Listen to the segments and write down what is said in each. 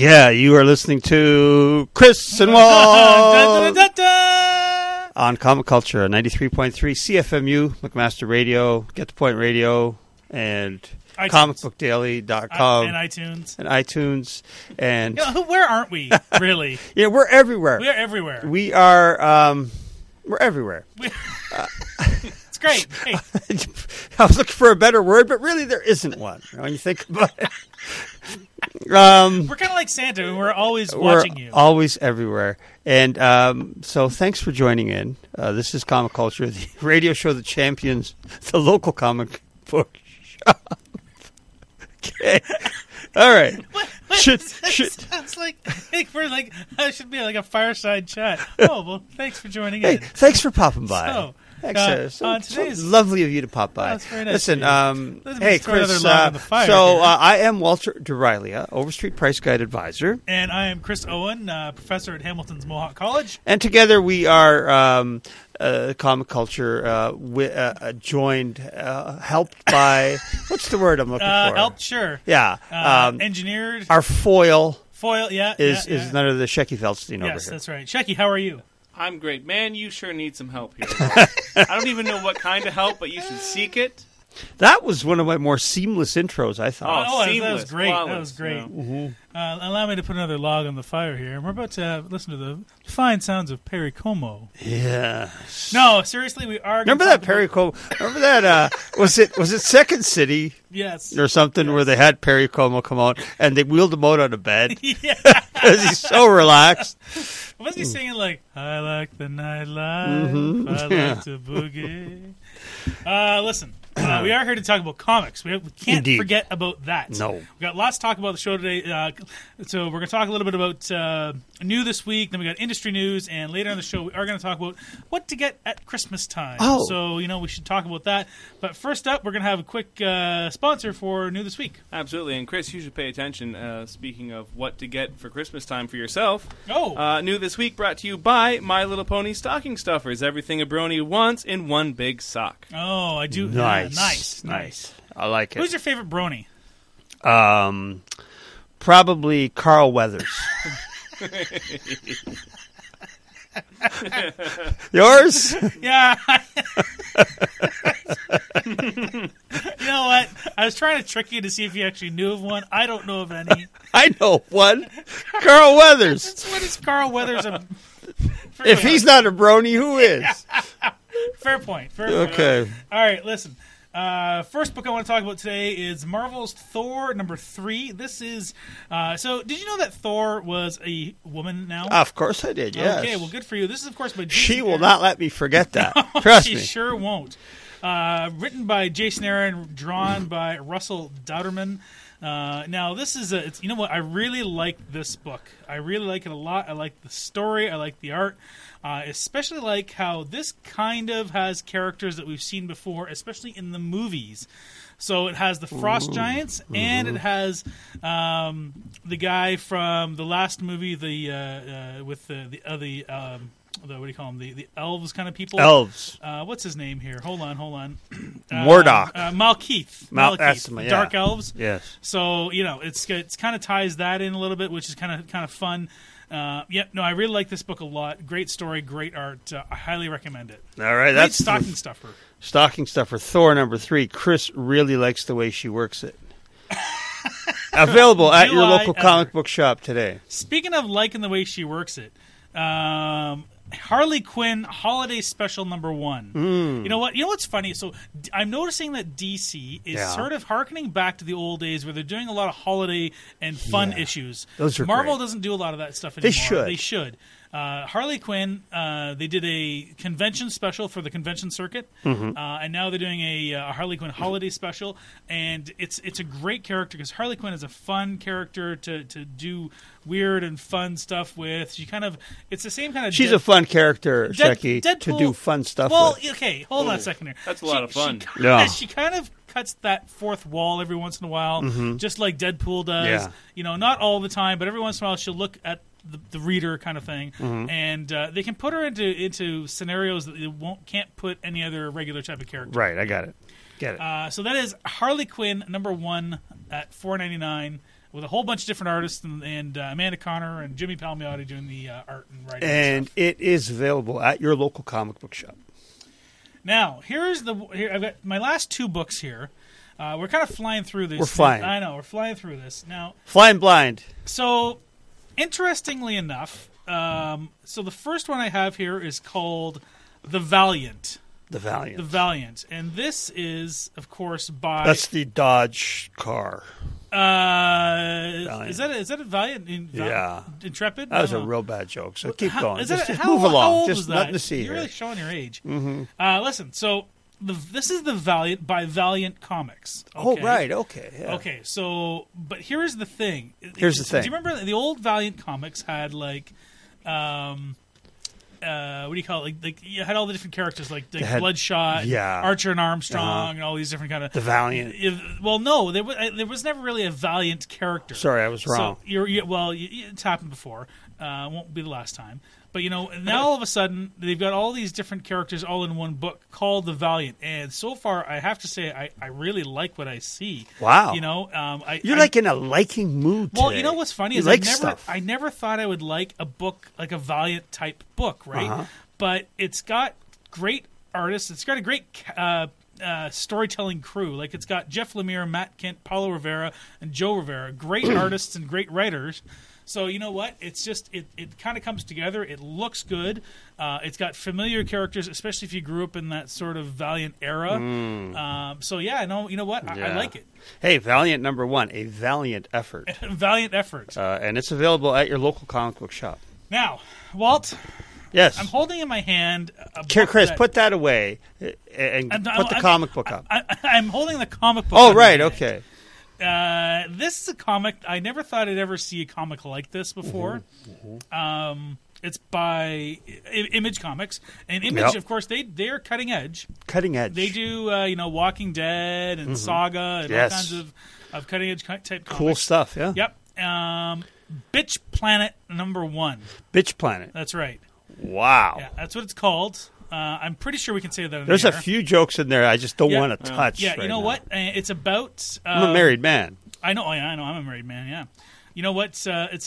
Yeah, you are listening to Chris and Walt on Comic Culture, 93.3 CFMU, McMaster Radio, Get the Point Radio, and comicbookdaily.com. And iTunes. And iTunes. And where aren't we, really? Yeah, we're everywhere. We are everywhere. We are, we're everywhere. It's great. Hey. I was looking for a better word, but really there isn't one when you think about it. We're kind of like Santa, and we're always watching you. Always everywhere. And so thanks for joining in. This is Comic Culture, the radio show that champions the local comic book shop. Okay. All right. Sounds like I should be like a fireside chat. Oh, well, thanks for joining in. Thanks for popping by. So, today's lovely of you to pop by. That's very nice. Listen, hey, Chris. I am Walter DeRilia, Overstreet Price Guide Advisor. And I am Chris Owen, professor at Hamilton's Mohawk College. And together we are Comic Culture, joined, helped by, what's the word I'm looking for? Helped, sure. Yeah. Engineered. Our foil. Is none of the Shecky Feldstein over here. Yes, that's right. Shecky, how are you? I'm great. Man, you sure need some help here. I don't even know what kind of help, but you should seek it. That was one of my more seamless intros, I thought. That was great. Flawless, that was great. You know. Allow me to put another log on the fire here. We're about to listen to the fine sounds of Perry Como. Yeah. No, seriously, we are. Remember that Perry Como? Remember that? Was it Second City? Yes. Or something where they had Perry Como come out and they wheeled him out on a bed. Yeah. Because he's so relaxed. Wasn't he singing like, I like the nightlife, I like to boogie? Listen, we are here to talk about comics. We can't forget about that. No. We've got lots to talk about the show today. So we're going to talk a little bit about new this week. Then we got industry news. And later in the show, we are going to talk about what to get at Christmas time. Oh. So, we should talk about that. But first up, we're going to have a quick sponsor for new this week. Absolutely. And Chris, you should pay attention. Speaking of what to get for Christmas time for yourself. Oh. New this week brought to you by My Little Pony Stocking Stuffers. Everything a brony wants in one big sock. Oh, I do. Nice. I like it. Who's your favorite brony? Probably Carl Weathers. Yours? Yeah. You know what? I was trying to trick you to see if you actually knew of one. I don't know of any. I know one. Carl Weathers. What is Carl Weathers? If he's not a brony, who is? Fair point. Okay. All right, listen. First book I want to talk about today is Marvel's Thor #3. This is so. Did you know that Thor was a woman now? Of course I did. Yes. Okay. Well, good for you. This is of course by Jason She will Aaron. not let me forget that. Trust me. She sure won't. Written by Jason Aaron, drawn by Russell Dauterman. Now, this is you know what? I really like this book. I really like it a lot. I like the story. I like the art. Especially like how this kind of has characters that we've seen before, especially in the movies. So it has the Frost Giants, and it has the guy from the last movie, with the what do you call them? The elves kind of people. Elves. What's his name here? Hold on. Mordok. Malkeith. That's my, Dark Elves. Yes. So it's kind of ties that in a little bit, which is kind of fun. I really like this book a lot. Great story, great art. I highly recommend it. All right, that's stocking stuffer. Stocking stuffer, Thor #3. Chris really likes the way she works it. Available at your local comic book shop today. Speaking of liking the way she works it, Harley Quinn Holiday Special #1. You know what? You know what's funny? So I'm noticing that DC is sort of hearkening back to the old days where they're doing a lot of holiday and fun issues. Those are Marvel great. doesn't do a lot of that stuff anymore. They should. Harley Quinn, they did a convention special for the convention circuit, and now they're doing a Harley Quinn holiday special, and it's a great character because Harley Quinn is a fun character to do weird and fun stuff with. It's the same kind of. She's a fun character, Shecky, Deadpool, to do fun stuff with. Well, okay, hold on a second here. That's a lot of fun. She kind of cuts that fourth wall every once in a while, just like Deadpool does. Yeah. Not all the time, but every once in a while she'll look at the reader kind of thing, and they can put her into scenarios that they can't put any other regular type of character. Right, I got it. Get it. So that is Harley Quinn #1 at $4.99. with a whole bunch of different artists and Amanda Connor and Jimmy Palmiotti doing the art and writing. And stuff. it is available at your local comic book shop. Now, here I've got my last two books here. We're kind of flying through this. We're flying. I know, we're flying through this. Now, Flying blind. so interestingly enough, so the first one I have here is called The Valiant. The Valiant. The Valiant. And this is, of course, by... That's the Dodge car. is that a Valiant? Yeah. Intrepid? That was I a don't know. real bad joke. So keep going. Just how move along. old Just was that? nothing to see You're here. really showing your age. Mm-hmm. Listen, so this is The Valiant by Valiant Comics. Oh, okay? right. Okay. Yeah. Okay, so, but here's the thing. Here's the thing. Do you remember the old Valiant Comics had, like, what do you call it? Like you had all the different characters, like had- Bloodshot, yeah. Archer and Armstrong, and all these different kind of... The Valiant. Well, no, there was never really a Valiant character. Sorry, I was wrong. So it's happened before. Won't be the last time. But now all of a sudden they've got all these different characters all in one book called The Valiant, and so far I have to say I really like what I see. Wow. You're like in a liking mood well, today. you know what's funny You is like stuff. I never thought I would like a book like a Valiant type book, right? Uh-huh. But it's got great artists. It's got a great storytelling crew. Like it's got Jeff Lemire, Matt Kent, Paulo Rivera, and Joe Rivera. Great artists and great writers. So you know what? It's just it kind of comes together. It looks good. It's got familiar characters, especially if you grew up in that sort of Valiant era. So yeah, you know what? I like it. Hey, Valiant #1, a valiant effort. Valiant effort. And it's available at your local comic book shop. Now, Walt, Yes. I'm holding in my hand a book Chris, that- put that away and put the comic book up. I'm holding the comic book. Oh, in my right. hand. Okay. This is a comic. I never thought I'd ever see a comic like this before. It's by Image Comics, and Image, Yep. of course, they're cutting edge. Cutting edge. They do, Walking Dead and Saga and Yes. all kinds of cutting edge type comics. Cool stuff, yeah. Yep. Bitch Planet #1. Bitch Planet. That's right. Wow. Yeah, that's what it's called. I'm pretty sure we can say that. In There's the a air. few jokes in there I just don't Yeah. want to touch. Yeah, right you know now. what? It's about. I'm a married man. I know. I'm a married man. Yeah. You know what?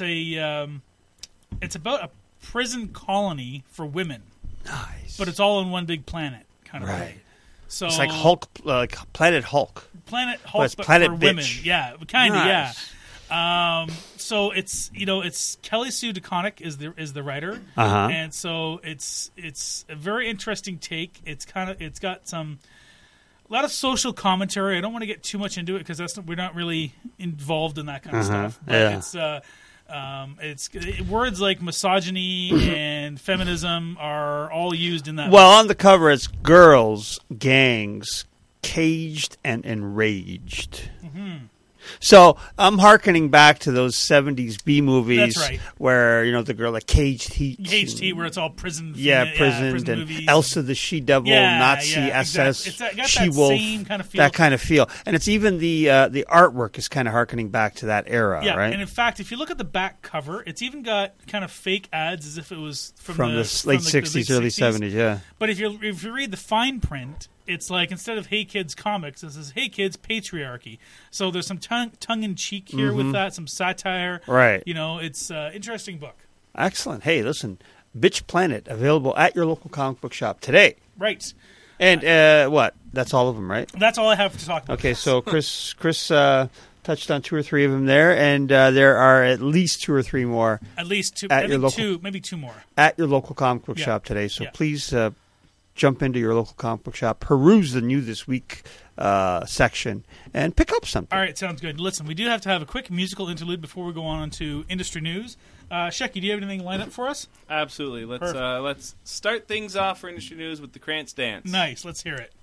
It's about a prison colony for women, Nice. but it's all on one big planet, kind of Right. way. So It's like Hulk, like Planet Hulk. Planet Hulk, it's but Planet for Bitch. women. Yeah, kind of. Nice. Yeah. So it's Kelly Sue DeConnick is the writer, Uh-huh. and so it's a very interesting take. It's got a lot of social commentary. I don't want to get too much into it because we're not really involved in that kind of stuff. But Yeah. it's words like misogyny and feminism are all used in that. Well, on the cover, it's girls, gangs, caged and enraged. Mm-hmm. So I'm hearkening back to those 70s B movies. That's right. Where, the girl, like Caged Heat. Caged Heat, where it's all prison. Prisoned, and movies. Elsa the She-Devil, Nazi SS, Exactly. It's got that She-Wolf, same kind of feel. that kind of feel. And it's even the artwork is kind of harkening back to that era, Yeah, right? and in fact, if you look at the back cover, it's even got kind of fake ads as if it was from the late 60s, early 70s, yeah. But if you read the fine print, it's like instead of "Hey Kids Comics," it says "Hey Kids Patriarchy." So there's some tongue in cheek here with that, some satire. Right. It's an interesting book. Excellent. Hey, listen, Bitch Planet, available at your local comic book shop today. Right. And what? That's all of them, right? That's all I have to talk about. Okay, so Chris touched on 2 or 3 of them there, and there are at least 2 or 3 more At least two, At I your think local- maybe two more. at your local comic book Yeah. shop today. So Yeah. please jump into your local comic book shop, peruse the New This Week section, and pick up something. All right, sounds good. Listen, we do have to have a quick musical interlude before we go on to industry news. Shecky, do you have anything lined up for us? Absolutely. Let's start things off for industry news with the Krantz dance. Nice. Let's hear it.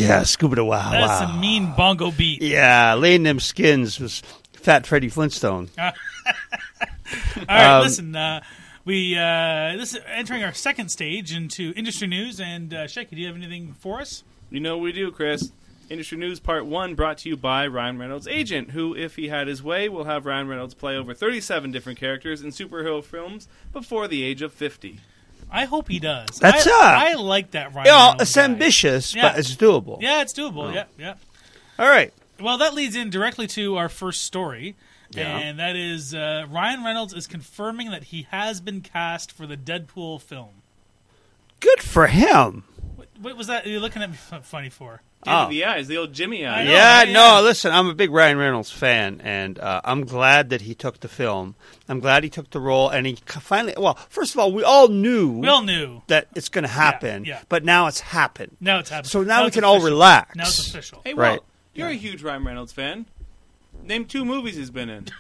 Yeah, Scuba da Wow. That's Wow. a mean bongo beat. Yeah, laying them skins was Fat Freddie Flintstone. All right, listen. This is entering our second stage into industry news. And Shaky, do you have anything for us? You know what we do, Chris. Industry News Part 1 brought to you by Ryan Reynolds' agent, who, if he had his way, will have Ryan Reynolds play over 37 different characters in superhero films before the age of 50. I hope he does. That's I like that Ryan You know, Reynolds it's guy. ambitious, Yeah. but it's doable. Yeah, it's doable. Yeah. All right. Well, that leads in directly to our first story. Yeah. And that is Ryan Reynolds is confirming that he has been cast for the Deadpool film. Good for him. What was that you're looking at me funny for? Give the eyes, the old Jimmy eyes. know. Yeah, yeah. no, listen, I'm a big Ryan Reynolds fan, and I'm glad that he took the film. I'm glad he took the role, and he finally, well, first of all, we all knew that it's going to happen, Yeah. but now it's happened. Now it's happening. So now we it's can all official. relax. Now it's official. Hey, well, Right. you're a huge Ryan Reynolds fan. Name 2 movies he's been in.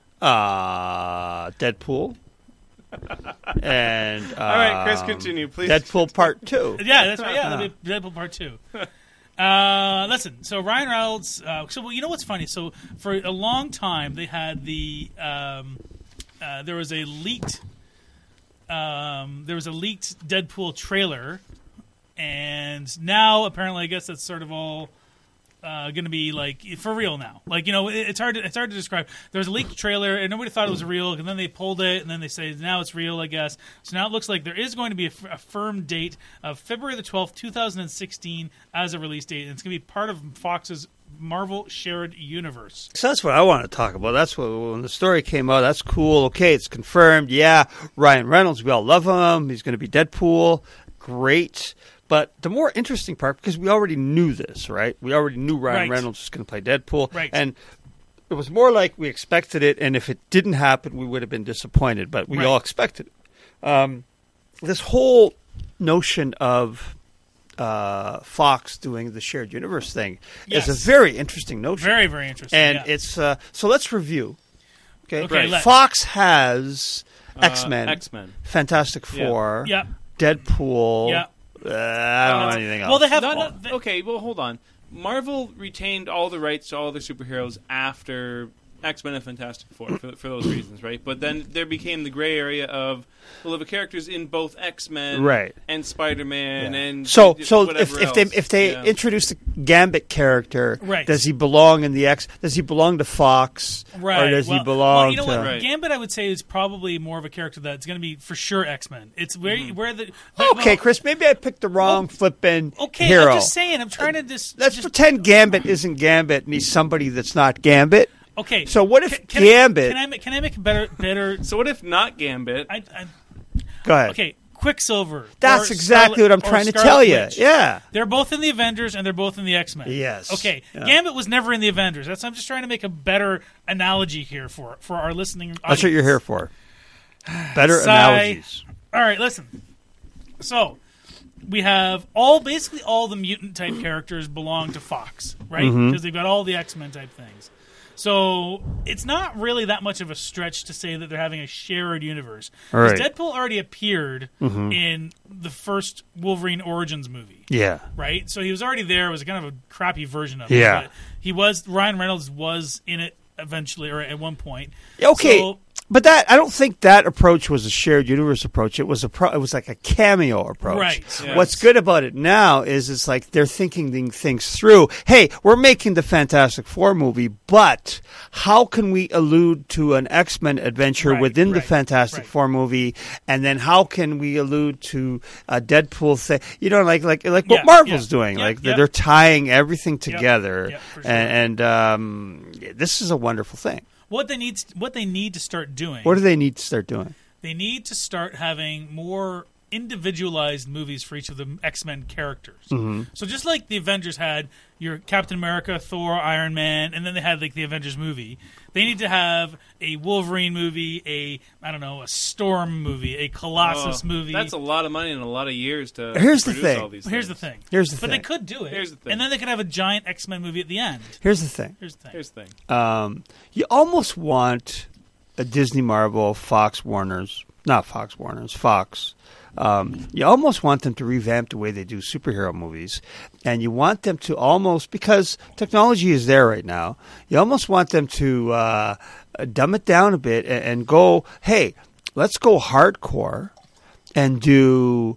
Deadpool. And All right, Chris, continue, please. Deadpool Part 2. Yeah, that's right. Yeah, that'll be Deadpool Part 2. Listen, so Ryan Reynolds. Well, you know what's funny? So for a long time, they had there was a leaked Deadpool trailer, and now apparently, I guess that's sort of all going to be like for real now. Like, you know, it's hard to describe. There was a leaked trailer, and nobody thought it was real, and then they pulled it, and then they say now it's real, I guess. So now it looks like there is going to be a firm date of February the 12th, 2016 as a release date, and it's going to be part of Fox's Marvel Shared Universe. So that's what I want to talk about. That's what, when the story came out, that's cool. Okay, it's confirmed. Yeah, Ryan Reynolds, we all love him. He's going to be Deadpool. Great. But the more interesting part, because we already knew this, right? We already knew Ryan Reynolds was going to play Deadpool. Right. And it was more like we expected it, and if it didn't happen, we would have been disappointed. But we all expected it. This whole notion of Fox doing the shared universe thing is a very interesting notion. Very, very interesting. And it's so let's review. Okay, let's. Fox has X-Men, Fantastic Four, Yeah. Deadpool. Yeah. I don't know anything else. Well, they have. Okay, well, hold on. Marvel retained all the rights to all their superheroes after X-Men and Fantastic Four for those reasons, right? But then there became the gray area of, well, the characters in both X-Men and Spider-Man and so whatever if they introduce the Gambit character, Right. does he belong in the X? Does he belong to Fox, Right. or does he Well, belong you know to? what? Right. Gambit, I would say, is probably more of a character that's going to be for sure X-Men. It's where the Okay, Chris, maybe I picked the wrong flippin' Okay, hero. I'm just saying. I'm trying to just Let's pretend Gambit isn't Gambit and he's somebody that's not Gambit. Okay. So what if can Gambit? Can I make a better? So what if not Gambit? Go ahead. Okay, Quicksilver. That's or exactly what I'm Scarlet- trying or to tell you. Scarlet Witch. Yeah. They're both in the Avengers and they're both in the X-Men. Yes. Okay. Yeah. Gambit was never in the Avengers. I'm just trying to make a better analogy here for our listening audience. That's what you're here for. Better Sigh. analogies. All right, listen. So we have basically all the mutant type characters belong to Fox, right? Mm-hmm. Because they've got all the X-Men type things. So it's not really that much of a stretch to say that they're having a shared universe. Because Right. Deadpool already appeared in the first Wolverine Origins movie, Yeah. right? So he was already there. It was kind of a crappy version of Yeah. it. But Ryan Reynolds was in it eventually, or at one point. Okay. So, But I don't think that approach was a shared universe approach. It was it was like a cameo approach. Right. Yes. What's good about it now is it's like they're thinking things through. Hey, we're making the Fantastic Four movie, but how can we allude to an X-Men adventure within the Fantastic Four movie, and then how can we allude to a Deadpool thing? You know, like what Marvel's doing. They're tying everything together, Yep, for sure. and this is a wonderful thing. what they need to start doing. What do they need to start doing? They need to start having more individualized movies for each of the X-Men characters. Mm-hmm. So just like the Avengers had your Captain America, Thor, Iron Man, and then they had like the Avengers movie, they need to have a Wolverine movie, a Storm movie, a Colossus movie. That's a lot of money and a lot of years to Here's the produce thing. all these Here's the things. thing. But they could do it. Here's the thing. And then they could have a giant X-Men movie at the end. Here's the thing. Here's the thing. Here's the thing. You almost want a Disney, Marvel, Fox, Warner's not Fox Warner, it's Fox. You almost want them to revamp the way they do superhero movies, and you want them to almost, because technology is there right now, you almost want them to dumb it down a bit and go, hey, let's go hardcore and do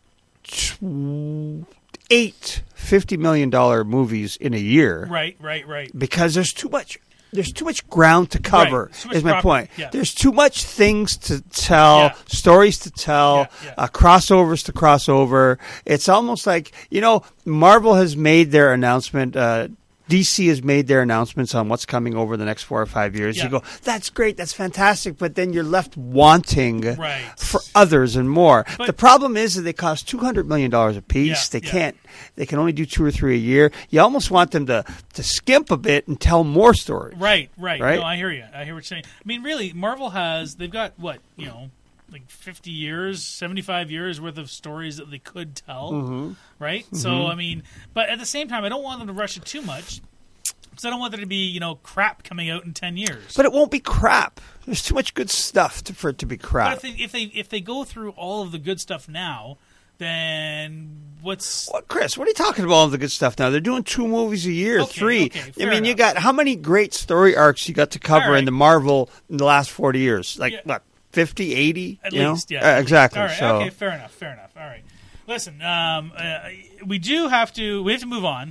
8 $50 million movies in a year. Right. Because there's too much ground to cover, Right. is my point. Yeah. There's too much things to tell, Yeah. stories to tell, Yeah. crossovers to crossover. It's almost like, Marvel has made their announcement, DC has made their announcements on what's coming over the next 4 or 5 years. Yeah. You go, that's great, that's fantastic, but then you're left wanting Right. for others and more. But- the problem is that they cost $200 million a piece. Yeah. They can only do 2 or 3 a year. You almost want them to skimp a bit and tell more stories. Right. Right? No, I hear you. I hear what you're saying. I mean, really, Marvel they've got what, like 50 years, 75 years worth of stories that they could tell, right? So, I mean, but at the same time, I don't want them to rush it too much because I don't want there to be, crap coming out in 10 years. But it won't be crap. There's too much good stuff for it to be crap. But if they go through all of the good stuff now, then what's... Well, Chris, what are you talking about? All the good stuff now. They're doing 2 movies a year, Okay, 3. okay, I fair mean, you enough. got how many great story arcs you got to cover All right. in the Marvel in the last 40 years? Like Yeah. what? 50, 80? At you know? least, yeah. Exactly. All right, So, okay, fair enough. All right. Listen, we have to move on.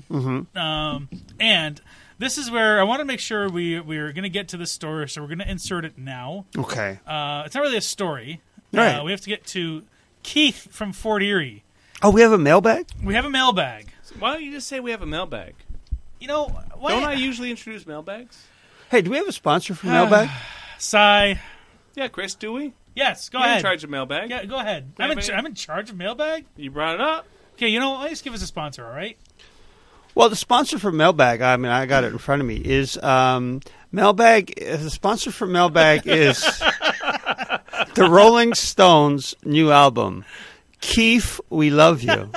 And this is where I want to make sure we're going to get to this story, so we're going to insert it now. okay. It's not really a story. Right. We have to get to Keith from Fort Erie. Oh, we have a mailbag? We have a mailbag. Why don't you just say we have a mailbag? Why Don't I usually introduce mailbags? Hey, do we have a sponsor for mailbag? Sigh. Yeah, Chris, do we? Yes, go You're ahead. in charge of mailbag. Yeah, go ahead. Anybody? I'm in charge of mailbag. You brought it up. Okay, just give us a sponsor, all right? Well, the sponsor for mailbag, I mean, I got it in front of me, is mailbag. The sponsor for mailbag is the Rolling Stones' new album, Keith, We Love You.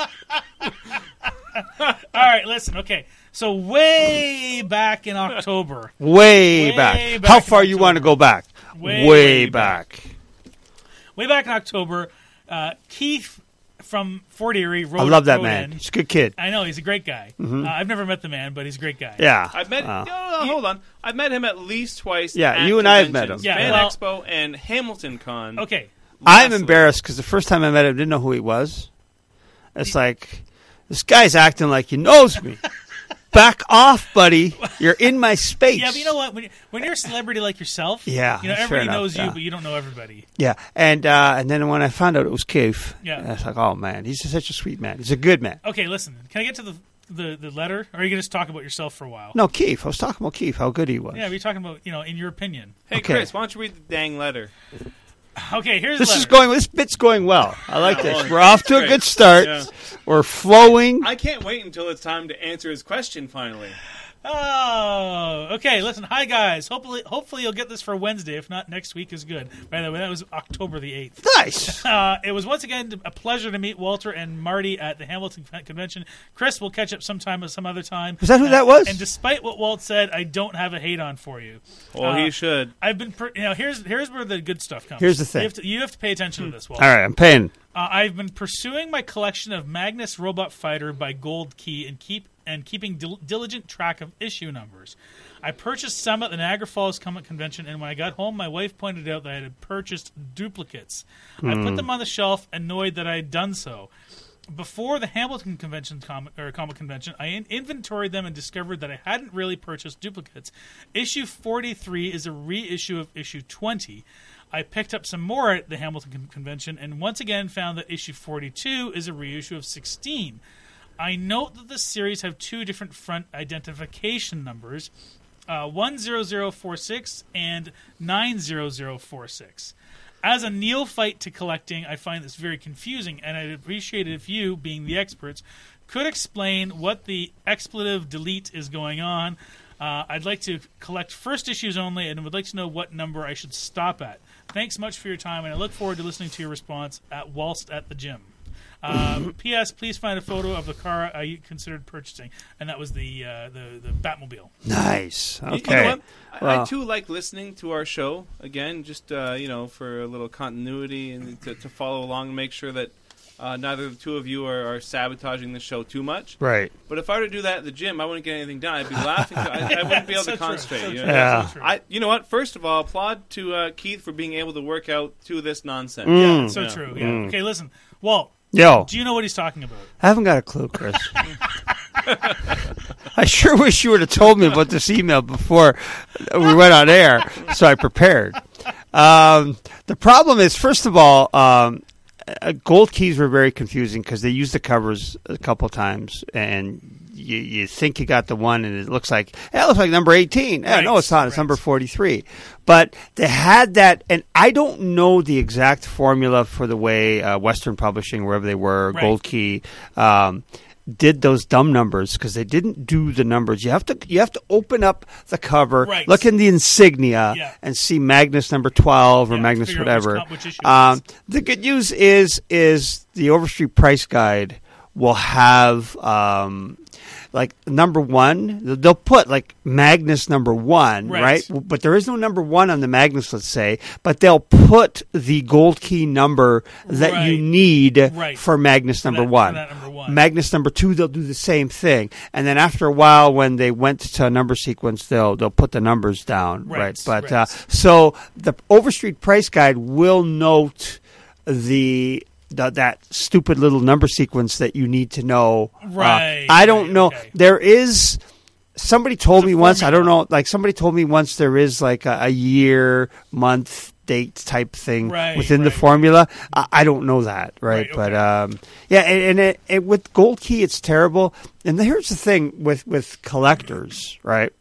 All right, listen. Okay, so way back in October. Way Way back. back How in far you want to go back? Way back. Way back in October, Keith from Fort Erie wrote. I love that wrote man. in. He's a good kid. I know he's a great guy. I've never met the man, but he's a great guy. Yeah. I've met. Wow. No, hold on. I've met him at least twice. Yeah, at you and I have met conventions. him. Yeah, Fan well- Expo and Hamilton Con. Okay. I'm Lastly. embarrassed because the first time I met him, I didn't know who he was. It's like, this guy's acting like he knows me. Back off, buddy. You're in my space. Yeah, but you know what? When you're a celebrity like yourself, Yeah, everybody fair enough, knows you, yeah. but you don't know everybody. Yeah, and then when I found out it was Keith, Yeah. I was like, oh man, he's such a sweet man. He's a good man. Okay, listen. Can I get to the letter, or are you going to just talk about yourself for a while? No, Keith. I was talking about Keith, how good he was. Yeah, we're talking about in your opinion. Hey, Okay. Chris, why don't you read the dang letter? Okay, here's This the is letter. this bit's going well. I like Yeah, this. well, We're off to a great. good start. Yeah. We're flowing. I can't wait until it's time to answer his question finally. Oh, okay. Listen, hi guys. Hopefully you'll get this for Wednesday. If not, next week is good. By the way, that was October the 8th. Nice. It was once again a pleasure to meet Walter and Marty at the Hamilton Convention. Chris, we'll catch up sometime some other time. Was that who that was? And despite what Walt said, I don't have a hate on for you. Well, he should. I've been, here's where the good stuff comes. Here's the thing. You have to pay attention to this, Walt. All right, I'm paying. I've been pursuing my collection of Magnus Robot Fighter by Gold Key and keeping diligent track of issue numbers. I purchased some at the Niagara Falls Comic Convention, and when I got home, my wife pointed out that I had purchased duplicates. I put them on the shelf, annoyed that I had done so. Before the Hamilton Comic Convention, I inventoried them and discovered that I hadn't really purchased duplicates. Issue 43 is a reissue of issue 20. I picked up some more at the Hamilton Convention and once again found that issue 42 is a reissue of 16. I note that the series have 2 different front identification numbers, 10046 and 90046. As a neophyte to collecting, I find this very confusing, and I'd appreciate it if you, being the experts, could explain what the expletive delete is going on. I'd like to collect first issues only and would like to know what number I should stop at. Thanks much for your time, and I look forward to listening to your response whilst at the gym. P.S. Please find a photo of the car I considered purchasing, and that was the Batmobile. Nice. You know Okay. what? I Well- too like listening to our show again, just for a little continuity and to follow along and make sure that neither of the two of you are sabotaging the show too much. Right. But if I were to do that at the gym, I wouldn't get anything done. I'd be laughing. I wouldn't be able So to true, concentrate. so you true, know? Yeah. so true. You know what? First of all, applaud to Keith for being able to work out to this nonsense. Mm. So Yeah. true. Yeah. Okay, listen, Walt. Yo, Do you know what he's talking about? I haven't got a clue, Chris. I sure wish you would have told me about this email before we went on air, so I prepared. The problem is, first of all, gold keys were very confusing because they used the covers a couple times, and you think you got the one, and it looks like number 18. Right, No, it's not. It's right. number 43. But they had that, and I don't know the exact formula for the way Western Publishing, wherever they were, Right. Gold Key, did those dumb numbers because they didn't do the numbers. You have to open up the cover, Right. look in the insignia, Yeah. and see Magnus number 12 or Yeah, Magnus figure out whatever. which issue it is. The good news is the Overstreet Price Guide will have like number one. They'll put like Magnus number one, Right. right? But there is no number one on the Magnus, let's say. But they'll put the gold key number that Right. you need Right. for Magnus number one. For that number one. Magnus number two, they'll do the same thing, and then after a while, when they went to a number sequence, they'll put the numbers down, Right, But right. so the Overstreet Price Guide will note that stupid little number sequence that you need to know. Right, I don't right, know. okay. There is. Somebody told There's me a once. I don't formula. know. Like somebody told me once, there is like a year, month, date type thing Right, within the right. formula. I don't know that, right? Right, But okay. yeah, and it with Gold Key, it's terrible. And here's the thing with collectors, right?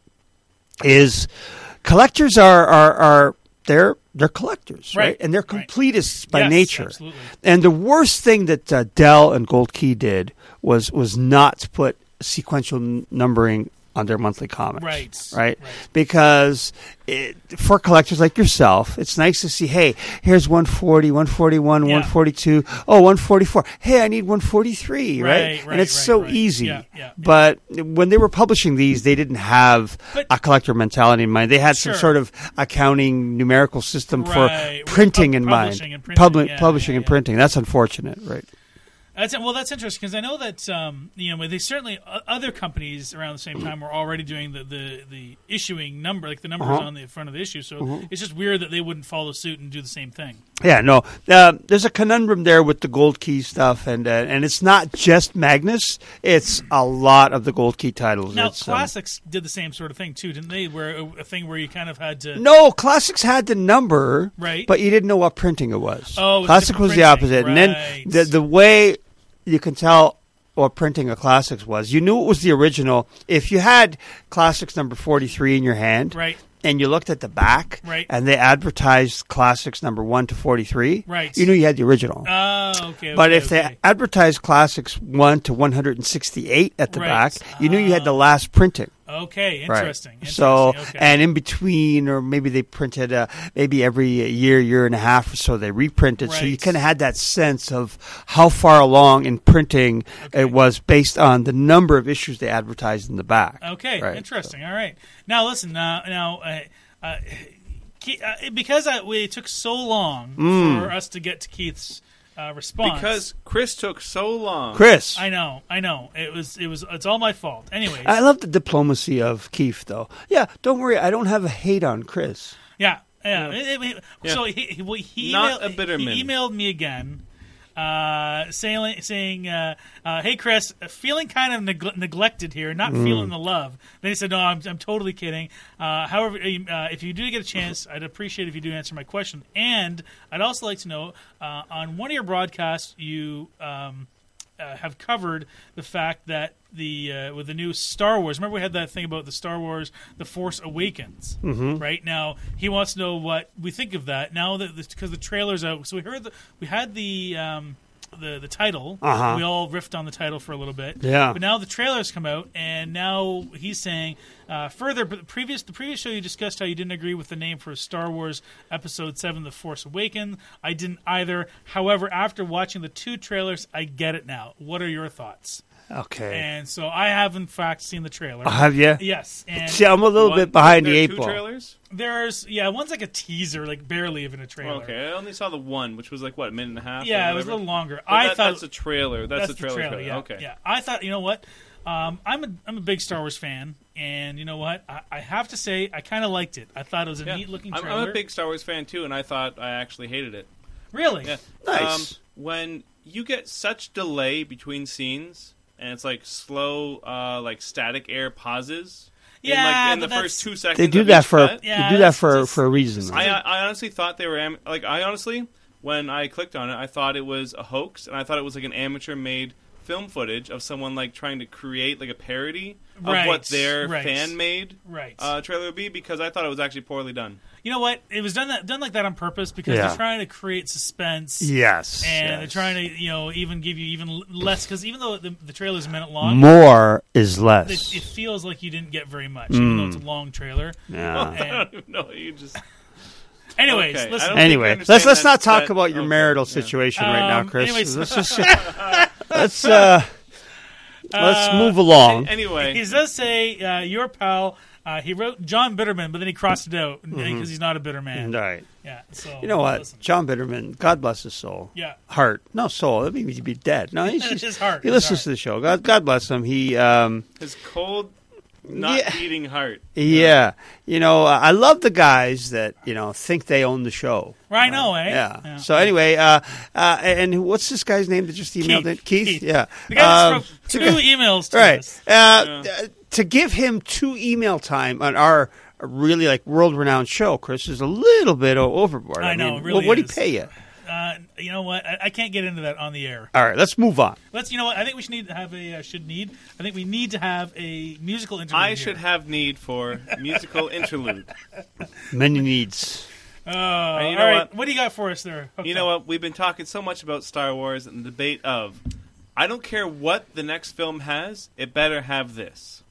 Is collectors are they're collectors, right? Right, And they're right. completists by Yes, nature. absolutely. And the worst thing that Dell and Gold Key did was not to put sequential numbering on their monthly comics. Right? Because for collectors like yourself, it's nice to see, hey, here's 140, 141, Yeah. 142, 144. Hey, I need 143, right? Right, And it's right, so right. easy. Yeah. But when they were publishing these, they didn't have But- a collector mentality in mind. They had some Sure. sort of accounting numerical system Right. for printing in mind. Publishing and printing, yeah, Publishing yeah, and yeah. printing. That's unfortunate, right? That's interesting because I know that they certainly other companies around the same time were already doing the issuing number, like the numbers on the front of the issue. So it's just weird that they wouldn't follow suit and do the same thing. Yeah, no. There's a conundrum there with the Gold Key stuff, and it's not just Magnus; it's a lot of the Gold Key titles. Now, It's, Classics did the same sort of thing too, didn't they? Where a thing where you kind of had to no, Classics had the number, Right. But you didn't know what printing it was. Oh, it was Classic different was the printing, opposite, and then right. the way you can tell what printing a Classics was, you knew it was the original if you had Classics number 43 in your hand, right. and you looked at the back, Right. and they advertised Classics number 1 to 43, Right. you knew you had the original. Oh, okay. But okay, if they okay. advertised Classics 1 to 168 at the Right. back, you knew you had the last printing. Okay, Right. interesting. So, okay. and in between, or maybe they printed maybe every year and a half or so, they reprinted. So you Right. kind of had that sense of how far along in printing Okay. it was based on the number of issues they advertised in the back. Okay, Right. interesting. All right. Now, listen. Because it took so long for us to get to Keith's response. Because Chris took so long. Chris, I know. It's all my fault. Anyways, I love the diplomacy of Keith, though. Yeah, don't worry. I don't have a hate on Chris. yeah. Yeah. So he Not emailed, a bitter man. he emailed me again, saying, "Hey Chris, feeling kind of neglected here, not feeling the love." Then he said, "No, I'm totally kidding. However, if you do get a chance, I'd appreciate if you do answer my question, and I'd also like to know on one of your broadcasts you." Have covered the fact that with the new Star Wars. Remember, we had that thing about the Star Wars, The Force Awakens. Mm-hmm. Right now, he wants to know what we think of that. Now that because the trailer's out, so we had the the title. Uh-huh. We all riffed on the title for a little bit. Yeah. But now the trailer's come out, and now he's saying further. But the previous show you discussed how you didn't agree with the name for Star Wars Episode 7: The Force Awakens. I didn't either. However, after watching the 2 trailers, I get it now. What are your thoughts? Okay. And so I have, in fact, seen the trailer. Have you? Yes. And See, I'm a little bit behind the There are 8 2 ball. trailers? there's one's like a teaser, like barely even a trailer. Okay, I only saw the one, which was like what, a minute and a half? Yeah, or it was a whatever? little longer. But I thought that's a trailer. That's a the trailer. Yeah, Okay. yeah. I thought, you know what? I'm a big Star Wars fan, and you know what? I have to say, I kind of liked it. I thought it was a Yeah. neat looking I'm trailer. a big Star Wars fan too, and I thought I actually hated it. Really? Yeah. Nice. When you get such delay between scenes, and it's like slow, like static air pauses. Yeah, in the but first 2 seconds. They do of that each for cut. Yeah, they do that it's for just- for a reason. I honestly thought they were I honestly, when I clicked on it, I thought it was a hoax, and I thought it was like an amateur made film footage of someone like trying to create like a parody of Right, what their right. fan made Right. trailer would be, because I thought it was actually poorly done. You know what? It was done like that on purpose because Yeah. they're trying to create suspense. Yes. And yes. they're trying to, even give you even less, because even though the trailer's a minute long, More is it less. feels like you didn't get very much, even though it's a long trailer. Yeah. I don't even know. You just Anyways, Okay, I listen. don't think Anyway, I understand let's not that- talk that- about your okay, marital yeah. situation right now, Chris. anyways. Let's just let's move along. Anyway, He does say your pal. He wrote John Bitterman, but then he crossed it out because he's not a bitter man. All right. Yeah. So You know what? listen. John Bitterman, God bless his soul. Yeah. Heart. No, soul. That means he'd be dead. No, he's His heart. He His listens heart. to the show. God bless him. He his cold, not Yeah. beating heart. yeah. I love the guys that, think they own the show. Right, I know, eh? Yeah. So anyway, and what's this guy's name that just emailed it? Keith? Yeah. The guy that wrote 2 emails to Right. us. To give him 2 email time on our really world-renowned show, Chris, is a little bit overboard. I know, mean, it really what do you is. pay you? You know what? I can't get into that on the air. All right, let's move on. You know what? I think we should need to have I think we need to have a musical interlude. I here. should have need for musical interlude. Many needs. you All know right. what? Do you got for us there? You know what? We've been talking so much about Star Wars and the debate of, I don't care what the next film has, it better have this.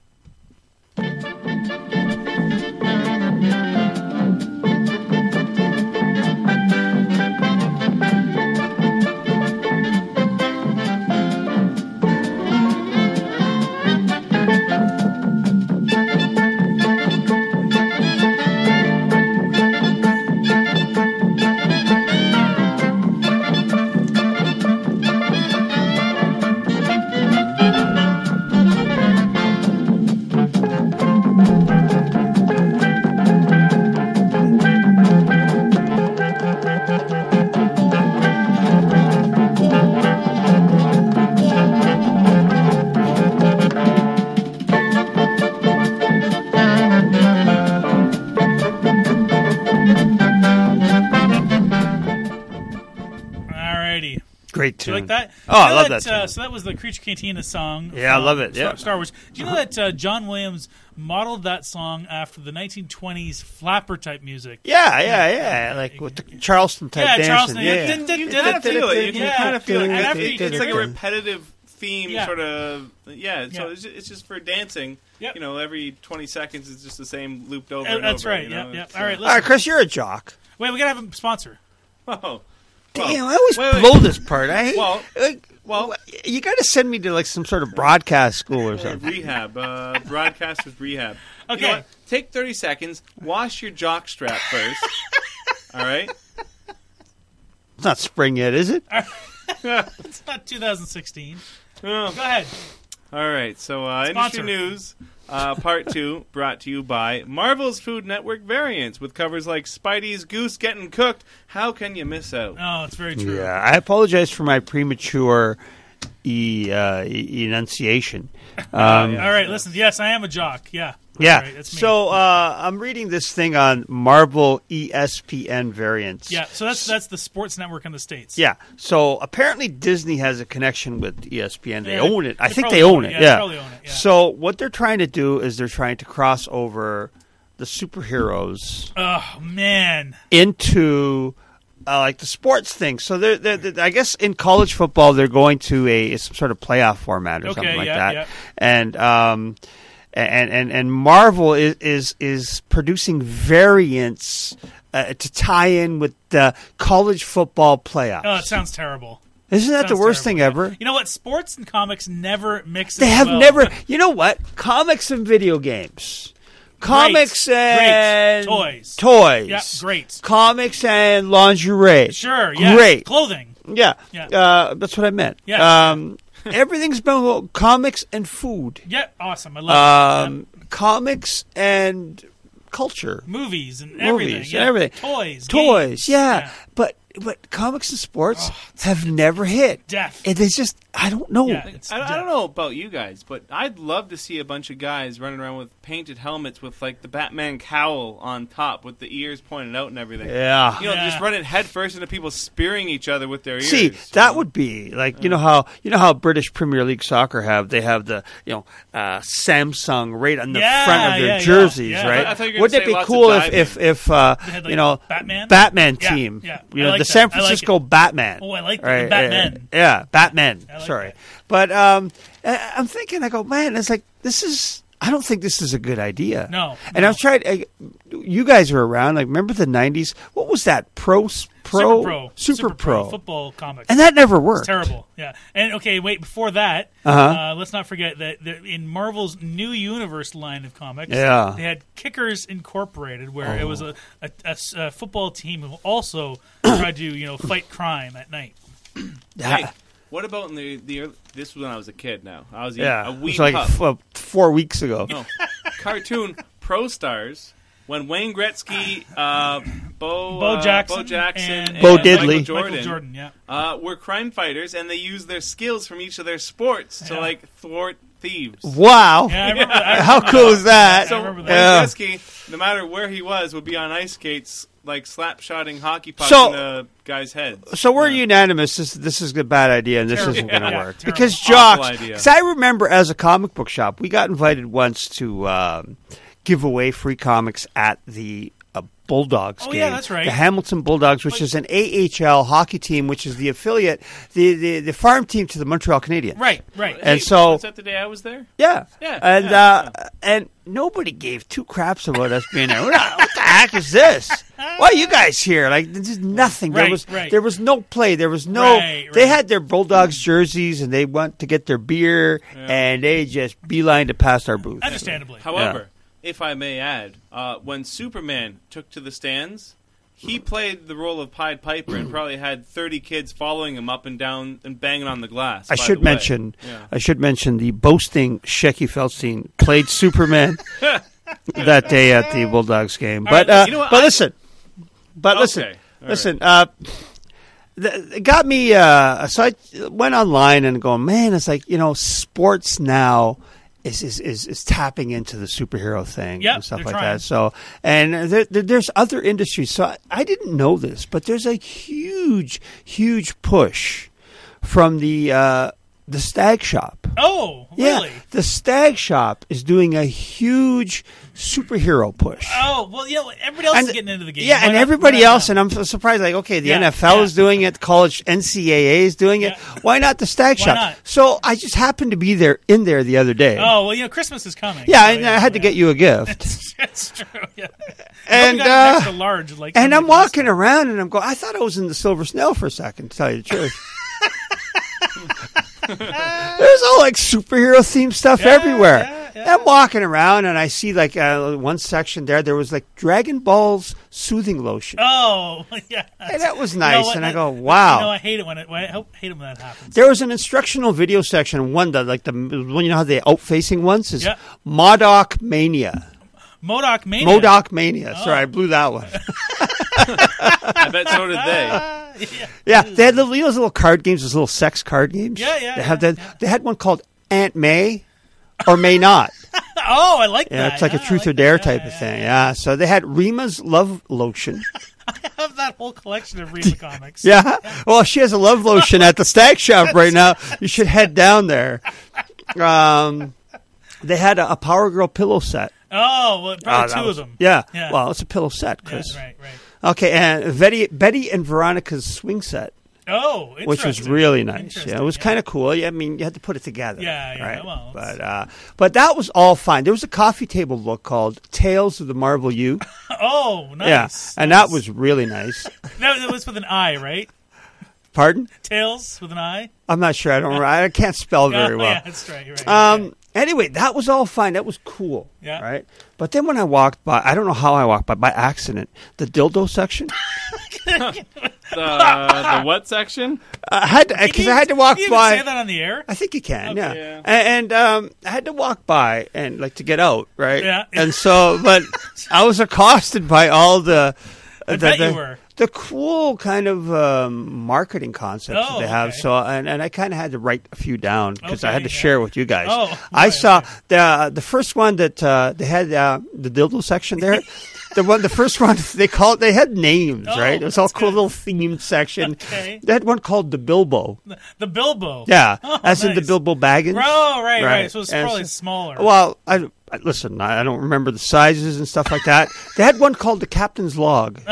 Alrighty. Great Do tune. you like that? Oh, I You know love that tune. So that was the Creature Cantina song. Yeah, I from love it, yeah. Star Wars. Do you know that John Williams modeled that song after the 1920s flapper type music? Yeah. Like with the Charleston type Yeah, dancing. Charleston. Yeah. You kind of feel it. You Yeah. kind of feel it. And after It's you like a hear it- repetitive theme, Yeah. sort of. Yeah, so Yeah. it's just for dancing. Yep. Every 20 seconds it's just the same looped over. and That's over, right. you know? Yep. It's, All right. All Listen. right, Chris, you're a jock. Wait, we gotta have a sponsor. Oh. Damn, I always wait. blow this part. I hate, Well- you got to send me to some sort of broadcast school or something. Rehab. Broadcasters rehab. You Okay. know what? Take 30 seconds. Wash your jock strap first. All right? It's not spring yet, is it? It's not 2016. Oh. Go ahead. All right, so Sponsor. industry news, part 2, brought to you by Marvel's Food Network Variants, with covers like Spidey's Goose Getting Cooked. How can you miss out? Oh, it's very true. Yeah, I apologize for my premature enunciation. All right. Listen. Yes, I am a jock. Yeah. Yeah. All right, that's me. So I'm reading this thing on Marvel ESPN variants. Yeah. So that's the sports network in the States. Yeah. So apparently Disney has a connection with ESPN. They Yeah, own it. I they think probably they own it. Yeah, they probably own it. Yeah. So what they're trying to do is they're trying to cross over the superheroes Oh man. into like the sports thing. So they're, I guess in college football they're going to some sort of playoff format or something like that. Yeah. And Marvel is producing variants to tie in with the college football playoffs. Oh, it sounds terrible. Isn't that the Sounds worst terrible, thing ever? You know what? Sports and comics never mix. They as have well. never. You know what? Comics and video games. Comics and Toys. Yeah, great. Comics and lingerie. Sure. Yeah. Great. Clothing. Yeah. Yeah. That's what I meant. Yeah. Everything's been comics and food. Yeah. Awesome. I love it. Yeah. Comics and culture. Movies and everything. And everything. Toys. Games. Yeah. But comics and sports have never hit. Death. It is just, I don't know. Yeah, I don't know about you guys, but I'd love to see a bunch of guys running around with painted helmets with like the Batman cowl on top with the ears pointed out and everything. Yeah. You know, just running headfirst into people spearing each other with their ears. See, that would be like you know how British Premier League soccer they have the Samsung right on the front of their jerseys, right? I thought you were Wouldn't it gonna be say cool lots of if Batman? Batman team, Yeah. the San Francisco Batman. Oh, I like Right, Batman. Yeah, Batman. I like Sorry, that. but I'm thinking, I go, man, it's like this is. I don't think this is a good idea. No. And I've tried. You guys were around. Like, remember the '90s? What was that? Super Pro football comics. And that never worked. It's terrible. Yeah. And okay, wait. Before that, let's not forget that in Marvel's New Universe line of comics, they had Kickers Incorporated, where it was a football team who also tried to fight crime at night. Hey, what about in the early, this was when I was a kid. Now I was a wee it was like pup. 4 weeks ago. No, cartoon Pro Stars. When Wayne Gretzky, Bo Jackson, and Bo Diddley, Michael Jordan, were crime fighters, and they used their skills from each of their sports to like thwart thieves. Wow! Yeah, I remember How cool is that? So Wayne Gretzky, no matter where he was, would be on ice skates, like slap-shotting hockey pucks in a guy's head. So we're unanimous. This is a bad idea, and this isn't going to work. Terrible. Because Jocks, because I remember as a comic book shop, we got invited once to give away free comics at the Bulldogs game. Yeah, that's right. The Hamilton Bulldogs, which is an AHL hockey team, which is the affiliate, the farm team to the Montreal Canadiens. Right. And so, was that the day I was there? Yeah. Yeah. And nobody gave two craps about us being there. What the heck is this? Why are you guys here? Like, there's nothing. There was no play. There was no. They had their Bulldogs jerseys, and they went to get their beer, and they just beelined to past our booth. Understandably. However, if I may add, when Superman took to the stands, he played the role of Pied Piper and probably had 30 kids following him up and down and banging on the glass. I should mention the boasting Shecky Feldstein played Superman that day at the Bulldogs game. But listen. It got me. So I went online and going, man, it's like sports now is tapping into the superhero thing and stuff like that. So, and there's other industries. So I didn't know this, but there's a huge push from the Stag Shop. Oh, really? Yeah, the Stag Shop is doing a huge superhero push. Oh, well, everybody else is getting into the game. Yeah, and everybody else, and I'm surprised, like, okay, the NFL is doing it, college NCAA is doing it. Why not the Stag Shop? Not? So I just happened to be in there the other day. Oh, well, Christmas is coming. Yeah, so, I had to get you a gift. That's true, yeah. And, extra large, and I'm walking around, and I'm going, I thought I was in the Silver Snail for a second, to tell you the truth. There's all like superhero themed stuff everywhere. I'm walking around and I see like one section there was like Dragon Ball's soothing lotion. Oh, yeah. And that was nice. And I go, wow. I hate it when that happens. There was an instructional video section. One that like the one, how the out facing ones is MODOK Mania. MODOK Mania. MODOK Mania. Sorry, I blew that one. I bet so did they. Yeah, they had those little card games, those little sex card games. Yeah. They had one called Aunt May or May Not. Oh, I like that. Yeah, it's like a truth or dare type of thing. Yeah, so they had Rima's Love Lotion. I have that whole collection of Rima comics. Yeah, well, she has a love lotion at the Stag Shop right now. You should head down there. They had a Power Girl pillow set. Oh, well, probably two of them. Yeah, well, it's a pillow set, Chris. Yeah, right. Okay, and Betty and Veronica's swing set, Oh, interesting. which was really nice. Interesting, Yeah, it was kind of cool. Yeah, I mean, you had to put it together. Yeah, right? well, it's- But that was all fine. There was a coffee table book called Tales of the Marvel U. Oh, nice. Yeah, and nice. that was really nice. That was with an I, right? Pardon? Tails with an I. I'm not sure. I can't spell very well. Yeah, that's right. You're right. Anyway, that was all fine. That was cool. Yeah. Right. But then when I walked by, I don't know how I walked by accident, the dildo section. The what section? I had to walk Can you by. even say that on the air? I think you can, Okay. yeah. And I had to walk by and to get out, right? Yeah. And so, but I was accosted by all the bet you were. the cool kind of marketing concepts that Oh, they have. okay. So, and I kind of had to write a few down because I Okay, had to yeah. share with you guys. Oh, I right, saw okay. the first one that they had the dildo section there. The first one they had names, Oh, right? It was all that's cool good. little themed section. Okay. They had one called the Bilbo. The Bilbo. Yeah, Oh, as in the nice. Bilbo Baggins. Oh, right. Right. So it's And probably so- smaller. Well, listen. I don't remember the sizes and stuff like that. They had one called the Captain's Log.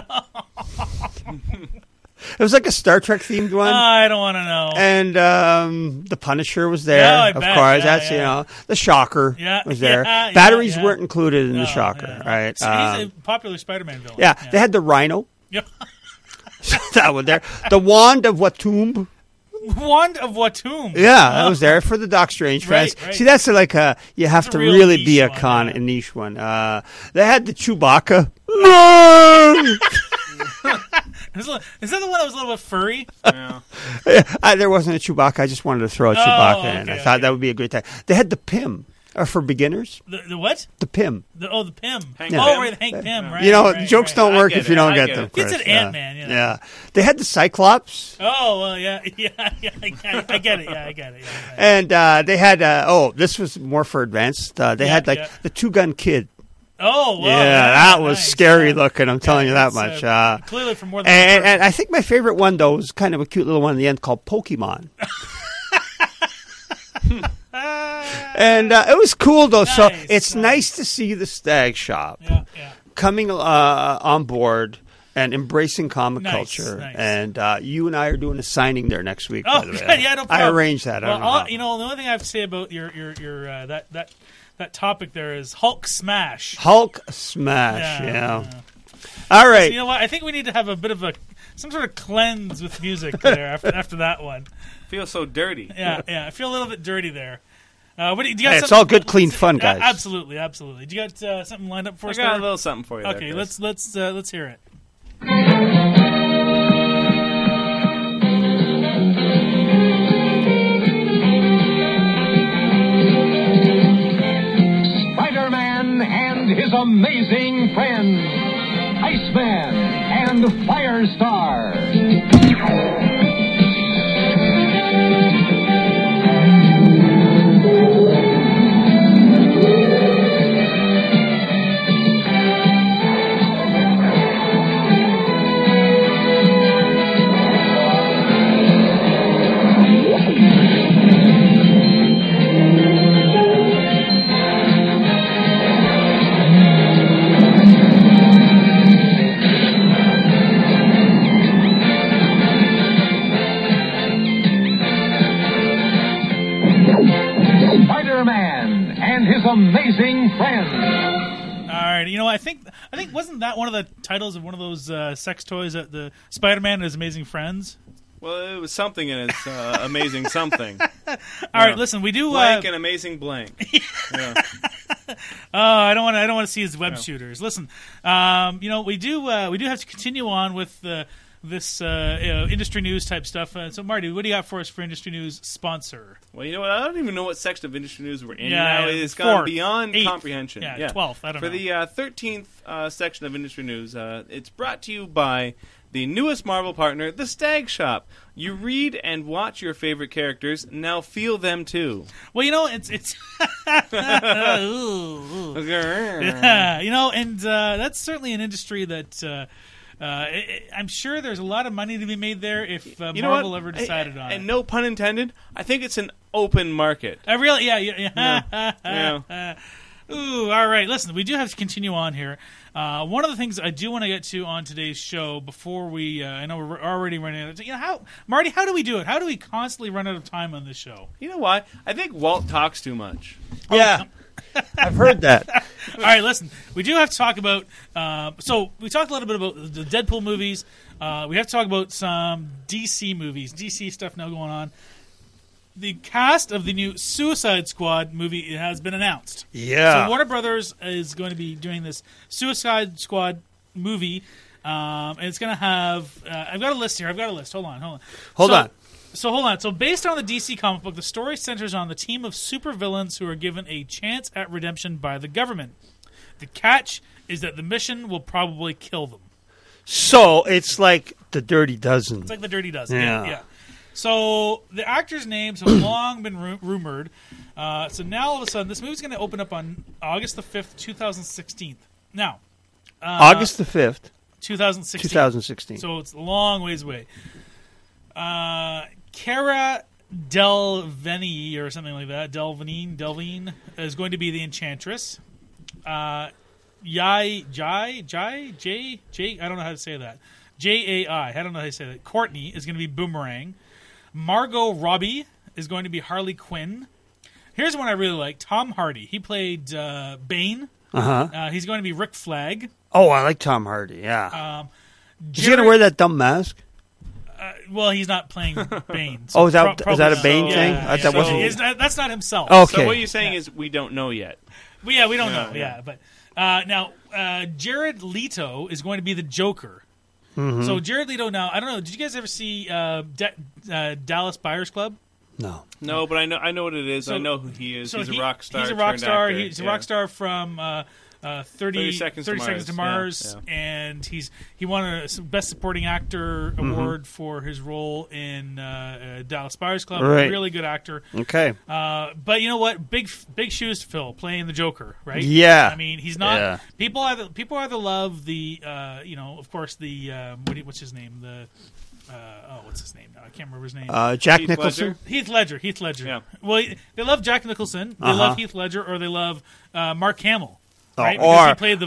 It was like a Star Trek themed one. I don't want to know. And the Punisher was there, Yeah, I of bet. course. Yeah, That's yeah. the Shocker Yeah, was there. yeah, Batteries yeah. weren't included in the No, Shocker, yeah. right? So he's a popular Spider-Man villain. yeah, they had the Rhino. Yeah. That one there. The Wand of Watumb. Wand of Watum. Yeah, that was there for the Doc Strange fans. Right, right. See, that's like you have That's to a real really be niche one, a niche one. They had the Chewbacca. Is that the one that was a little bit furry? Yeah. There wasn't a Chewbacca. I just wanted to throw a Chewbacca in. I okay, thought okay. that would be a great time. They had the Pym for beginners. The what? The Pym. The Pym. Hank Oh, Pym? right, the Hank Pym, right. You know, right, jokes right. don't work get if you it. don't I get get them. it. It's Chris. an Ant-Man, you know. Yeah. They had the Cyclops. Oh, well, yeah, I get it. Yeah, I get it. Yeah. And they had, this was more for advanced. They had the Two-Gun Kid. Oh, well, yeah, that was nice. scary Yeah. looking. I'm telling you that That's, much. clearly for more than one And person. I think my favorite one, though, was kind of a cute little one in the end called Pokemon. And it was cool, though. So Nice, it's nice. nice to see the Stag Shop Yeah. coming on board and embracing comic Nice, culture. nice. And you and I are doing a signing there next week, Oh, by the way. good. Yeah, no I problem. arranged that. I don't know Well, how. the only thing I have to say about your that topic there is Hulk smash. Hulk smash, Yeah. yeah. All right. So, you know what? I think we need to have a bit of some sort of cleanse with music there after that one. Feels so dirty. Yeah. I feel a little bit dirty there. What do you got? Hey, it's something- all good, clean fun, guys. Absolutely. Do you got something lined up for I us? got a there? little something for you. Okay, there, Chris. let's hear it. Spider-Man and his amazing friends, Iceman and Firestar. Spider-Man and his amazing friends. All right, you know, I think wasn't that one of the titles of one of those sex toys that the Spider-Man and His Amazing Friends? Well, it was something in its amazing something. All right, listen, we do. Blank and amazing blank. Yeah. I don't want to see his web shooters. Listen, you know, we do have to continue on with this industry news type stuff. So, Marty, what do you got for us for industry news sponsor? Well, you know what? I don't even know what section of industry news we're in Yeah, now. It's gone 4th, beyond 8th, comprehension. yeah, 12th, I don't For know. the 13th section of industry news, it's brought to you by the newest Marvel partner, The Stag Shop. You read and watch your favorite characters. Now feel them too. Well, you know, it's Ooh. You know, and that's certainly an industry that I'm sure there's a lot of money to be made there if You know Marvel what? ever decided on and it. no pun intended, I think it's an open market. I really, yeah. Yeah. Ooh, all right. Listen, we do have to continue on here. One of the things I do want to get to on today's show before we, I know we're already running out of time. Marty, how do we do it? How do we constantly run out of time on this show? You know why? I think Walt talks too much. Yeah, I've heard that. All right, listen. We do have to talk about. So we talked a little bit about the Deadpool movies. We have to talk about some DC movies, DC stuff now going on. The cast of the new Suicide Squad movie has been announced. Yeah. So Warner Brothers is going to be doing this Suicide Squad movie, and it's going to have. I've got a list here. Hold on. Hold on. So based on the DC comic book, the story centers on the team of supervillains who are given a chance at redemption by the government. The catch is that the mission will probably kill them. So it's like the Dirty Dozen. It's like the Dirty Dozen. Yeah. Yeah. So the actors' names have long been rumored. So now all of a sudden, this movie's going to open up on August the 5th, 2016. Now, August the 5th, 2016. 2016. So it's a long ways away. Cara Delevingne or something like that. Delvine is going to be the Enchantress. I don't know how to say that. Jai. I don't know how to say that. Courtney is going to be Boomerang. Margot Robbie is going to be Harley Quinn. Here's one I really like. Tom Hardy. He played Bane. He's going to be Rick Flag. Oh, I like Tom Hardy. Yeah. Is he going to Jared- wear that dumb mask? Well, he's not playing Bane. Oh, is that probably a not. Bane thing? Yeah, That yeah. wasn't. That's not himself. Okay. So what you're saying is we don't know yet. We don't know. Yeah, but now Jared Leto is going to be the Joker. Mm-hmm. So Jared Leto. Now I don't know. Did you guys ever see Dallas Buyers Club? No. No, but I know what it is. So- I know who he is. So He's a rock star. He's a rock turned star. actor. He's a Yeah. rock star from 30 Seconds to Mars, Yeah. and he won a Best Supporting Actor award for his role in Dallas Buyers Club. Right. Really good actor. Okay. But you know what? Big shoes to fill playing the Joker, right? Yeah. I mean, he's not. Yeah. People either love the of course the what's his name what's his name now? I can't remember his name. Jack Heath Nicholson. Ledger. Heath Ledger. Yeah. Well, they love Jack Nicholson. They love Heath Ledger, or they love Mark Hamill. Right? Or Because he played the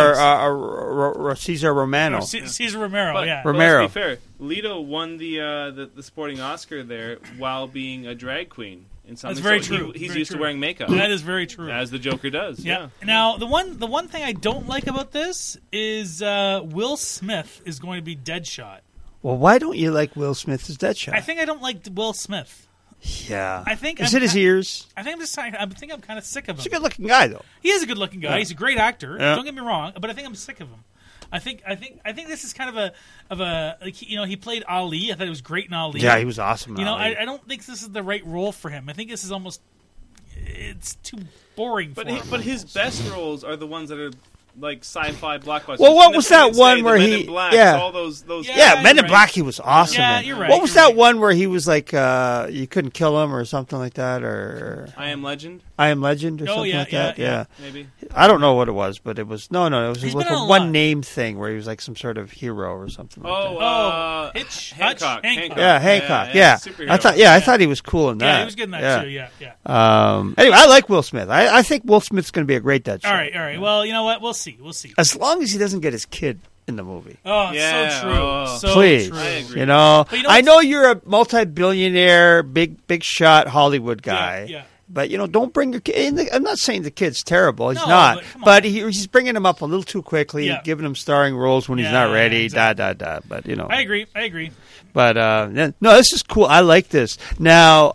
voice. Cesar Romano. Cesar Romero. But, Yeah. but Romero. let's be fair. Leto won the sporting Oscar there while being a drag queen. In something. That's very So true. He's Very used true. to wearing makeup, That is very true. as the Joker does. Yeah. Now the one thing I don't like about this is Will Smith is going to be Deadshot. Well, why don't you like Will Smith as Deadshot? I think I don't like Will Smith. Yeah. I think Is it his ears? I think I'm kind of sick of him. He's a good-looking guy, though. He is a good-looking guy. Yeah. He's a great actor. Yeah. Don't get me wrong, but I think I'm sick of him. I think this is kind of a like, he played Ali. I thought he was great in Ali. Yeah, he was awesome. You know, Ali. I don't think this is the right role for him. I think this is it's too boring for him. But his best roles are the ones that are like sci-fi blockbusters. Well, what was that Independence one Day, where the Men he- in Black, yeah. all those Yeah, Men in right. Black, he was awesome. Yeah, in. you're right, What was you're that right. one where he was like, you couldn't kill him or something like that, or I Am Legend, I Am Legend or Oh, something yeah, like that? yeah. maybe. I don't know what it was, but it was no. It was He's like been in a a lot. one name thing where he was like some sort of hero or something. Like that. Oh, Hancock. Hancock. Yeah, Hancock. Yeah, superhero. I thought he was cool in that. Yeah, he was good in that too. Yeah. Anyway, I like Will Smith. I think Will Smith's going to be a great Deadshot. All right. Well, you know what? We'll see. As long as he doesn't get his kid in the movie. Oh, Yeah, so true. oh. So Please, true. I agree. you know, But you know I what's- know you're a multi-billionaire, big shot Hollywood guy. Yeah. But you know, don't bring your kid. I'm not saying the kid's terrible. He's No, not. but come on. But he's bringing him up a little too quickly, Yeah. giving him starring roles when he's not Yeah, ready. exactly. But you know, I agree. But no, this is cool. I like this. Now,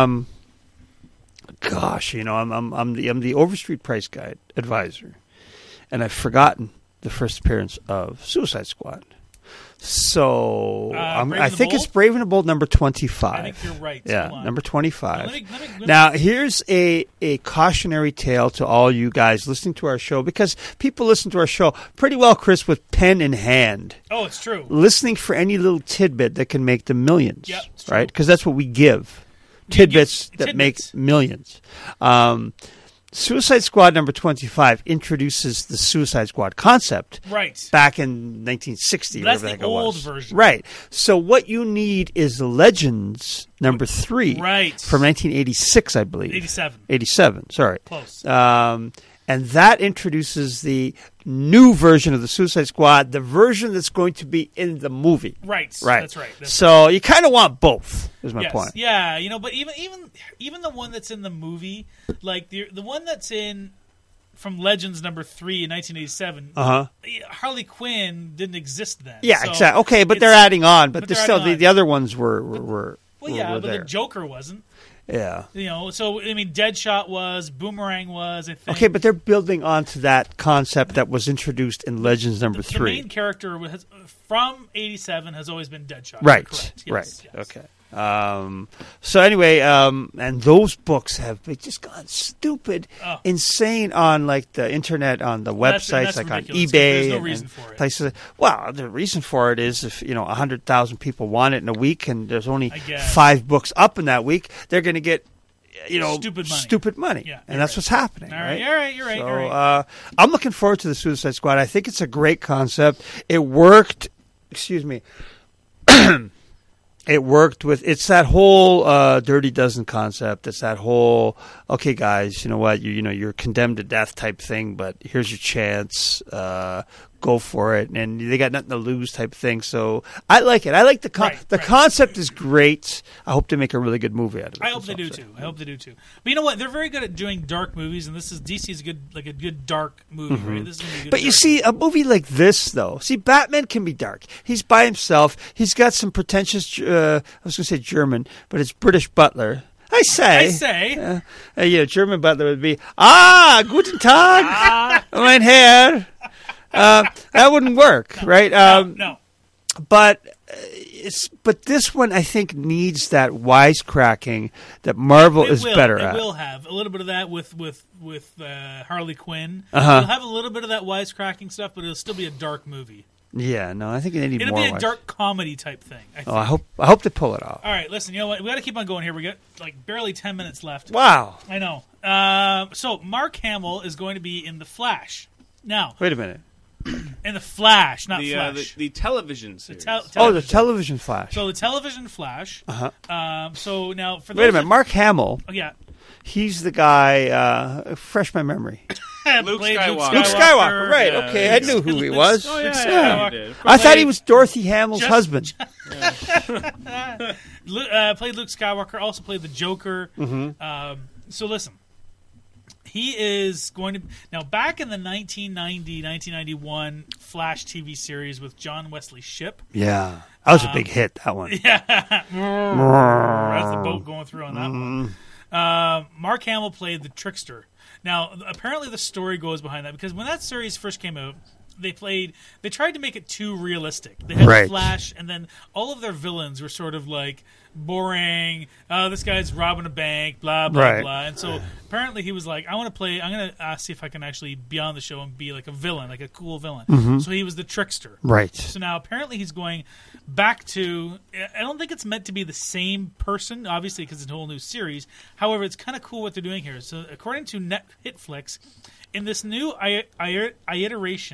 gosh, you know, I'm the Overstreet Price Guide advisor, and I've forgotten the first appearance of Suicide Squad. So Brave I and the think it's Bold? Brave and the Bold number 25. I think you're right. Yeah, Hold on. number 25. Let me- Now, here's a cautionary tale to all you guys listening to our show, because people listen to our show pretty well, Chris, with pen in hand, Oh, it's true. listening for any little tidbit that can make them millions, Yep, it's true. right? Because that's what we give, tidbits that tidbits. make millions. Suicide Squad number 25 introduces the Suicide Squad concept Right. back in 1960. That's whatever the heck it old was. version. Right. So what you need is Legends number 3 Right. from 1986, I believe. 87. 87, sorry. Close. And and that introduces the new version of the Suicide Squad, the version that's going to be in the movie. Right. Right. That's right. That's So you kind of want both. Is my yes. point. Yeah, but even the one that's in the movie, like the one that's in from Legends number 3 in 1987, Harley Quinn didn't exist then. Yeah, so exactly. Okay, but they're adding on. But they're still, adding on. the other ones were Well, yeah, but there. the Joker wasn't. Yeah. So I mean, Deadshot was, Boomerang was. I think. Okay, but they're building onto that concept that was introduced in Legends number 3. The main character from '87 has always been Deadshot. Right. Correct. Right. Yes. Okay. So anyway, and those books have just gone stupid, insane on like the internet, on the websites, that's like on ridiculous, 'cause eBay there's no and reason for it. places. Well, the reason for it is if 100,000 people want it in a week, and there's only I guess. 5 books up in that week, they're going to get Stupid money. Yeah, you're and that's right. what's happening. All right, you're right. So, You're right. I'm looking forward to the Suicide Squad. I think it's a great concept. It worked. Excuse me. It worked with. It's that whole Dirty Dozen concept. It's that whole. Okay, guys, you know what? You're condemned to death type thing, but here's your chance. Go for it, and they got nothing to lose type thing. So I like it. I like the concept is great. I hope they make a really good movie out of it. I hope they do too. But you know what? They're very good at doing dark movies, and DC's a good dark movie, right? This is gonna be a good But you dark see, a movie like this, though, Batman can be dark. He's by himself. He's got some pretentious, I was going to say German, but it's British butler. I say. German butler would be, guten Tag, mein Herr. That wouldn't work, right? No. But this one, I think, needs that wisecracking that Marvel is better at. It will have a little bit of that with Harley Quinn. Uh-huh. It'll have a little bit of that wisecracking stuff, but it'll still be a dark movie. Yeah, no, I think they need It'll more. be a dark comedy type thing. I think. I hope they pull it off. All right, listen. You know what? We got to keep on going here. We got like barely 10 minutes left. Wow. I know. So Mark Hamill is going to be in The Flash. Now, Wait a minute. in The Flash, not Flash. The television series. The television Flash. So the television Flash. So now for Wait a minute. Mark Hamill. Oh yeah. He's the guy. Refresh my memory. Luke Skywalker. Luke Skywalker. Right. Yeah, okay. I knew who he was. Oh yeah. I thought he was Dorothy Hamill's husband. Played Luke Skywalker. Also played the Joker. So listen. He is going to now back in the 1990-1991 Flash TV series with John Wesley Shipp. Yeah, that was a big hit. That one. Yeah, that's the boat going through on that one. Mark Hamill played the Trickster. Now, apparently, the story goes behind that because when that series first came out, they tried to make it too realistic. They had the Flash, and then all of their villains were sort of like boring. This guy's robbing a bank, blah blah blah. And so apparently he was like, I'm going to see if I can actually be on the show and be like a villain, like a cool villain. So he was the Trickster. Right. So now apparently he's going back to. I don't think it's meant to be the same person, obviously, because it's a whole new series. However, it's kind of cool what they're doing here. So according to Netflix, in this new iteration,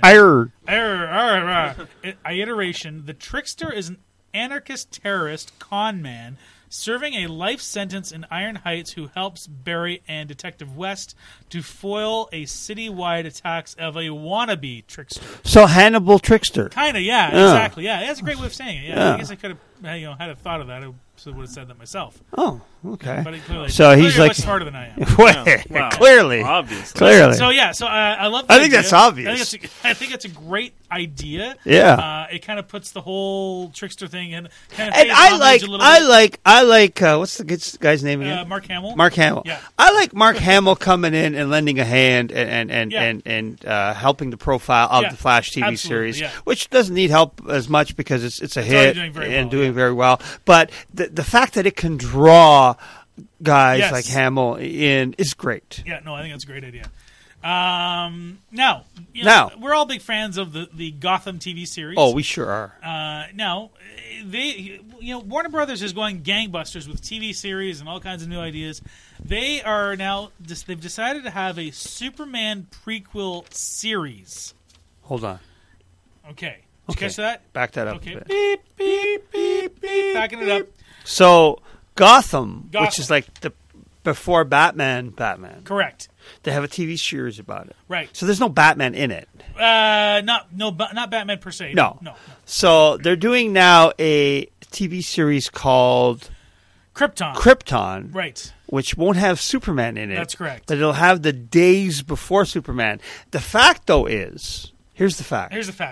the Trickster is an anarchist terrorist con man serving a life sentence in Iron Heights who helps Barry and Detective West to foil a citywide attacks of a wannabe trickster. So Hannibal Trickster. Kind of, yeah, exactly. Yeah, that's a great way of saying it. Yeah, I guess I could have had a thought of that. I would have said that myself. Oh, okay. But clearly, so he's like much smarter than I am. Wow. Clearly, obviously. Clearly. So yeah, I love. I think that's obvious. I think it's a great idea. Yeah. It kind of puts the whole trickster thing in. And I like what's the guy's name again? Mark Hamill. Mark Hamill. Yeah. I like Mark Hamill coming in and lending a hand and helping the profile of the Flash TV series, which doesn't need help as much because it's a hit doing very well. But the fact that it can draw guys like Hamill in is great. Yeah, no, I think that's a great idea. Now, we're all big fans of the Gotham TV series. Oh, we sure are. Now, Warner Brothers is going gangbusters with TV series and all kinds of new ideas. They are now they've decided to have a Superman prequel series. Hold on. Okay. Did you catch that? Back that up. Okay. A bit. Beep, beep, beep, beep. Backing it up. So Gotham, which is like the before Batman. Correct. They have a TV series about it. Right. So there's no Batman in it. Not Batman per se. No. No. So they're doing now a TV series called Krypton. Right. Which won't have Superman in it. That's correct. But it'll have the days before Superman. The fact, though, is... Here's the fact.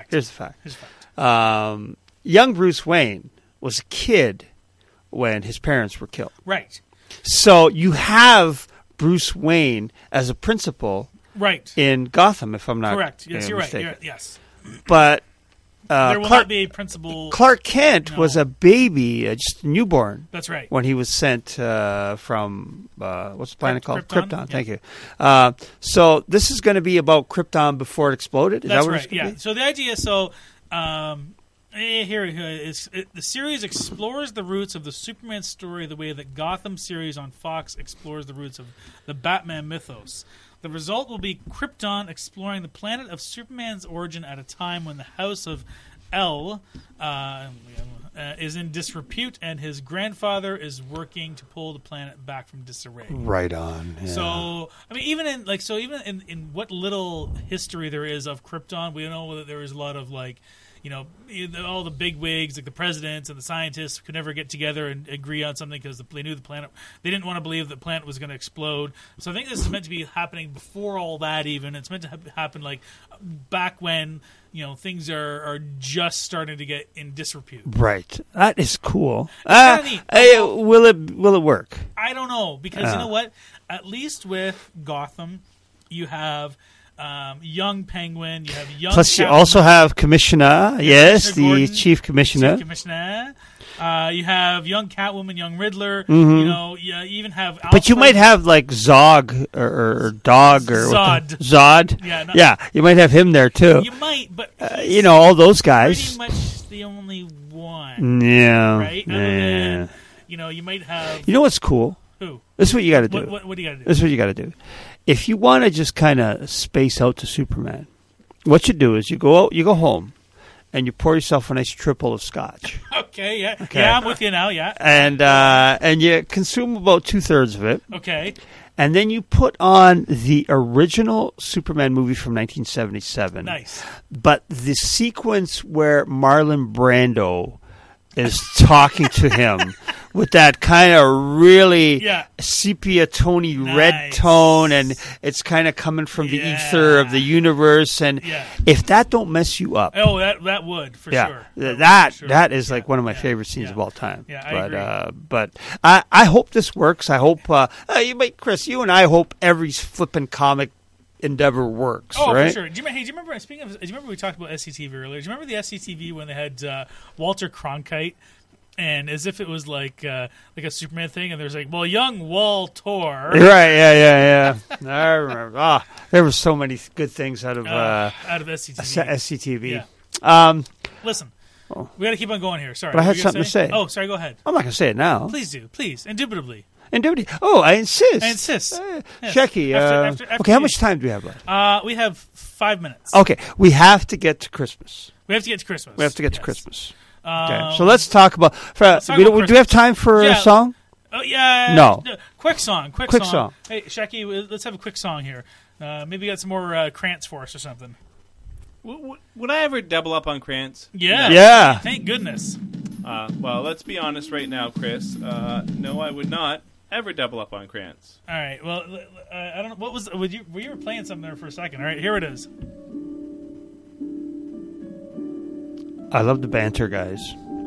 Young Bruce Wayne was a kid when his parents were killed. Right. So you have Bruce Wayne as a principal in Gotham, if I'm not correct. Yes, you're mistaken. right. Yes. But there will not be a principal. Clark Kent was a baby, just a newborn. That's right. When he was sent from, what's the planet called? Krypton. Yeah. Thank you. So this is going to be about Krypton before it exploded? Is That's that what right, it's going to be? So the idea is, here is the series explores the roots of the Superman story the way that Gotham series on Fox explores the roots of the Batman mythos. The result will be Krypton exploring the planet of Superman's origin at a time when the House of El is in disrepute and his grandfather is working to pull the planet back from disarray. Right on. Yeah. So, I mean, even in what little history there is of Krypton, we know that there is a lot of all the big wigs, like the presidents and the scientists, could never get together and agree on something because they knew the planet. They didn't want to believe the planet was going to explode. So I think this is meant to be happening before all that. Even it's meant to happen back when things are just starting to get in disrepute. Right. That is cool. Neat. Will it work? I don't know because you know what? At least with Gotham, you have. Young Penguin, you have young. Plus, you Catwoman, also have Commissioner. Yes, Commissioner the Gordon, Chief Commissioner. You have young Catwoman, young Riddler. Mm-hmm. You even have. But you might have Zog or Dog or Zod. Yeah, you might have him there too. You might, but all those guys. Pretty much the only one. Yeah. Right. Other than, you might have. You know what's cool? Who? This is what you got to do. What do you got to do? This is what you got to do. If you want to just kind of space out to Superman, what you do is you go home, and you pour yourself a nice triple of scotch. Okay, yeah, I'm with you now, yeah. And you consume about 2/3 of it. Okay. And then you put on the original Superman movie from 1977. Nice. But the sequence where Marlon Brando is talking to him with that kind of really sepia Tony red tone, and it's kind of coming from the ether of the universe. And if that don't mess you up, that would for sure. That is like one of my favorite scenes of all time. Yeah, I agree. But I hope this works. I hope Chris, you and I hope every flippin' comic endeavor works. Oh, right? for sure. Do you remember? Speaking of, do you remember we talked about SCTV earlier? Do you remember the SCTV when they had Walter Cronkite? And as if it was like a Superman thing, and there's young Walter. Right, yeah. I remember. There were so many good things out of SCTV. Yeah. Listen, we got to keep on going here. Sorry, but I had something to say. Oh, sorry. Go ahead. I'm not going to say it now. Please do, please, indubitably. Oh, I insist. Yes. Shecky. After okay, how much time do we have left? We have 5 minutes. Okay, we have to get to Christmas. We have to get to Christmas. Okay, so let's talk about. Do we have time for a song? Oh yeah. No. Quick song. Hey, Shecky, let's have a quick song here. Maybe you got some more Krantz for us or something. Would I ever double up on Krantz? Yeah. Thank goodness. Well, let's be honest right now, Chris. No, I would not ever double up on Krantz. All right. Well, I don't know. What was? You were playing something there for a second. All right, here it is. I love the banter, guys.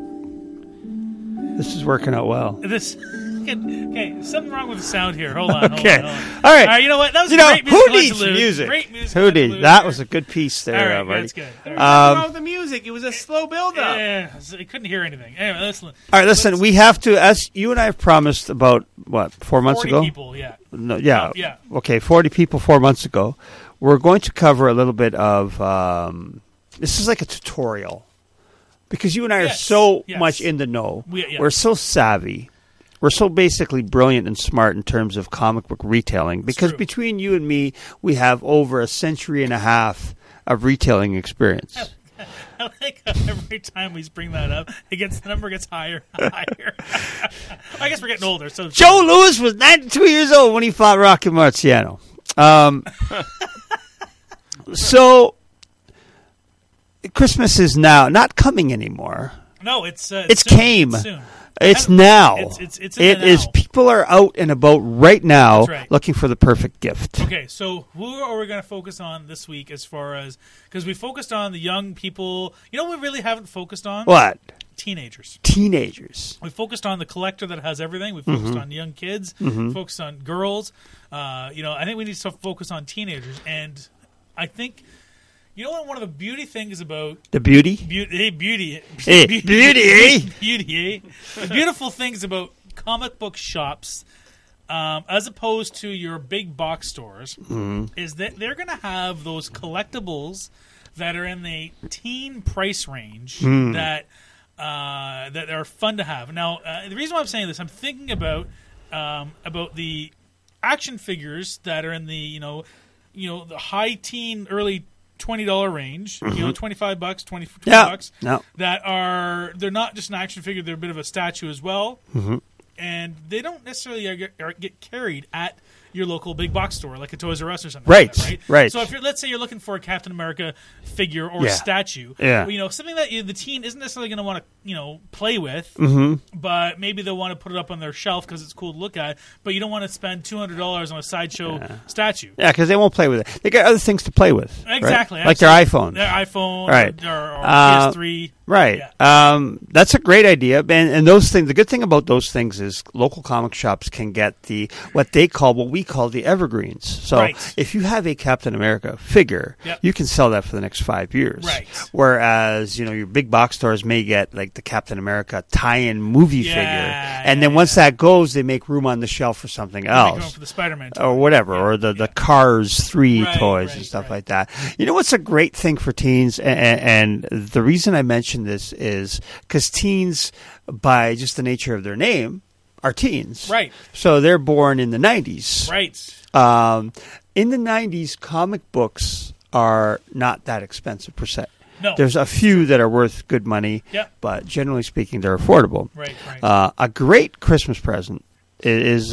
This is working out well. Okay, something wrong with the sound here. Hold on. Okay. All right. You know what? That was great music. Who needs music? Great music. Who needs? That was a good piece there, all right, Marty. that's good. What's wrong with the music? It was a slow build-up. Yeah, I couldn't hear anything. Anyway, listen. All right, listen. We have to, as you and I have promised about, 4 months 40 ago? people, yeah. No, yeah. Yeah. Okay, 40 people 4 months ago. We're going to cover a little bit of, this is like a tutorial. Because you and I are so much in the know. We're so savvy. We're so basically brilliant and smart in terms of comic book retailing. Because between you and me, we have over a century and a half of retailing experience. I like how every time we bring that up, the number gets higher and higher. I guess we're getting older. So Joe Louis was 92 years old when he fought Rocky Marciano. So Christmas is now not coming anymore. no, it's soon. came. It's soon. It's now. It's in the now. is. People are out and about right now That's right. looking for the perfect gift. Okay, so who are we going to focus on this week as far as... Because we focused on the young people. You know what we really haven't focused on? What? Teenagers. Teenagers. We focused on the collector that has everything. We focused on young kids. We focused on girls. I think we need to focus on teenagers. And I think... You know what one of the beauty things about... The beauty? Beauty. Hey, beauty, eh? Beauty, eh? The beautiful things about comic book shops, as opposed to your big box stores, is that they're going to have those collectibles that are in the teen price range that are fun to have. Now, the reason why I'm saying this, I'm thinking about the action figures that are in the the high teen, early $20 range, $25, $20 bucks. No. They're not just an action figure; they're a bit of a statue as well, and they don't necessarily get carried at your local big box store like a Toys R Us or something. Right, like that, right. So if let's say you're looking for a Captain America figure or statue, something that the teen isn't necessarily going to want to play with, but maybe they'll want to put it up on their shelf because it's cool to look at. But you don't want to spend $200 on a sideshow statue. Yeah, because they won't play with it. They got other things to play with. Exactly, right? Like their iPhone. Their iPhone, Right. or PS3. Right. Yeah. That's a great idea. And those things, the good thing about those things is local comic shops can get what we call the evergreens. So if you have a Captain America figure, you can sell that for the next 5 years. Right. Whereas, your big box stores may get like the Captain America tie-in movie figure. And then once that goes, they make room on the shelf for something else. Going for the Spider-Man toy. Or whatever, or the Cars 3 toys and stuff right. like that. You know what's a great thing for teens? And the reason I mention this is because teens, by just the nature of their name, are teens. Right. So they're born in the 90s. Right. In the 90s, comic books are not that expensive per se. No. There's a few that are worth good money, but generally speaking, they're affordable. Right. A great Christmas present is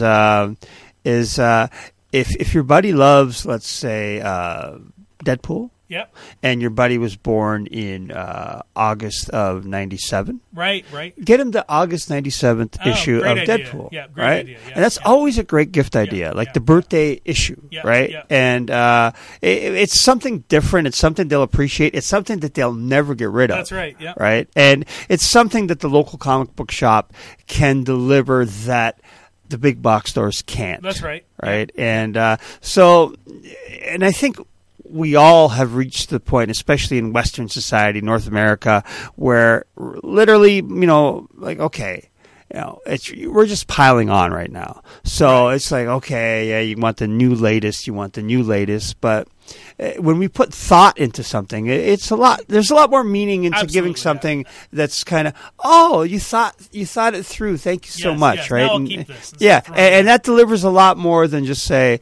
if your buddy loves, let's say, Deadpool. Yep. And your buddy was born in August of 97. Right. Get him the August 97th issue of idea. Deadpool. Yeah, great right? idea. Yeah, and that's always a great gift idea, like the birthday issue, right? Yeah. And it's something different. It's something they'll appreciate. It's something that they'll never get rid of. That's right, yeah. Right? And it's something that the local comic book shop can deliver that the big box stores can't. That's right. Right? And and I think we all have reached the point, especially in Western society, North America, where literally, we're just piling on right now. So it's like, you want the new latest, but when we put thought into something, there's a lot more meaning into giving something that's kind of, you thought it through. Thank you so much, yes. right? Now I'll keep this. And that delivers a lot more than just say,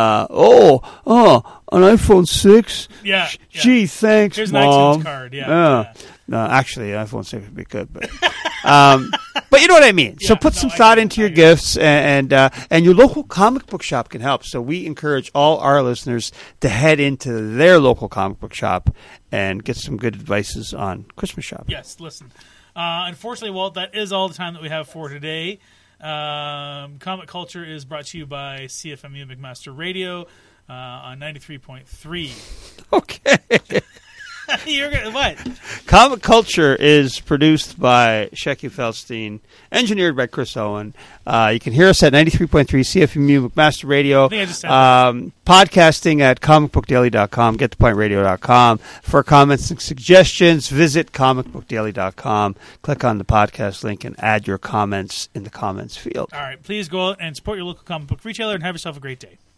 an iPhone 6? Yeah. Gee, thanks, Here's Mom. an iTunes card, yeah. No, actually, an iPhone 6 would be good, but... but you know what I mean. So put some thought into your gifts, and your local comic book shop can help. So we encourage all our listeners to head into their local comic book shop and get some good advices on Christmas shopping. Yes, listen. Unfortunately, Walt, that is all the time that we have for today. Comic Culture is brought to you by CFMU McMaster Radio on 93.3. Okay. You're gonna, what? Comic Culture is produced by Shecky Feldstein, engineered by Chris Owen. You can hear us at 93.3 CFMU McMaster Radio. I think I just said that. Podcasting at comicbookdaily.com, getthepointradio.com. For comments and suggestions, visit comicbookdaily.com. Click on the podcast link and add your comments in the comments field. All right, please go out and support your local comic book retailer and have yourself a great day.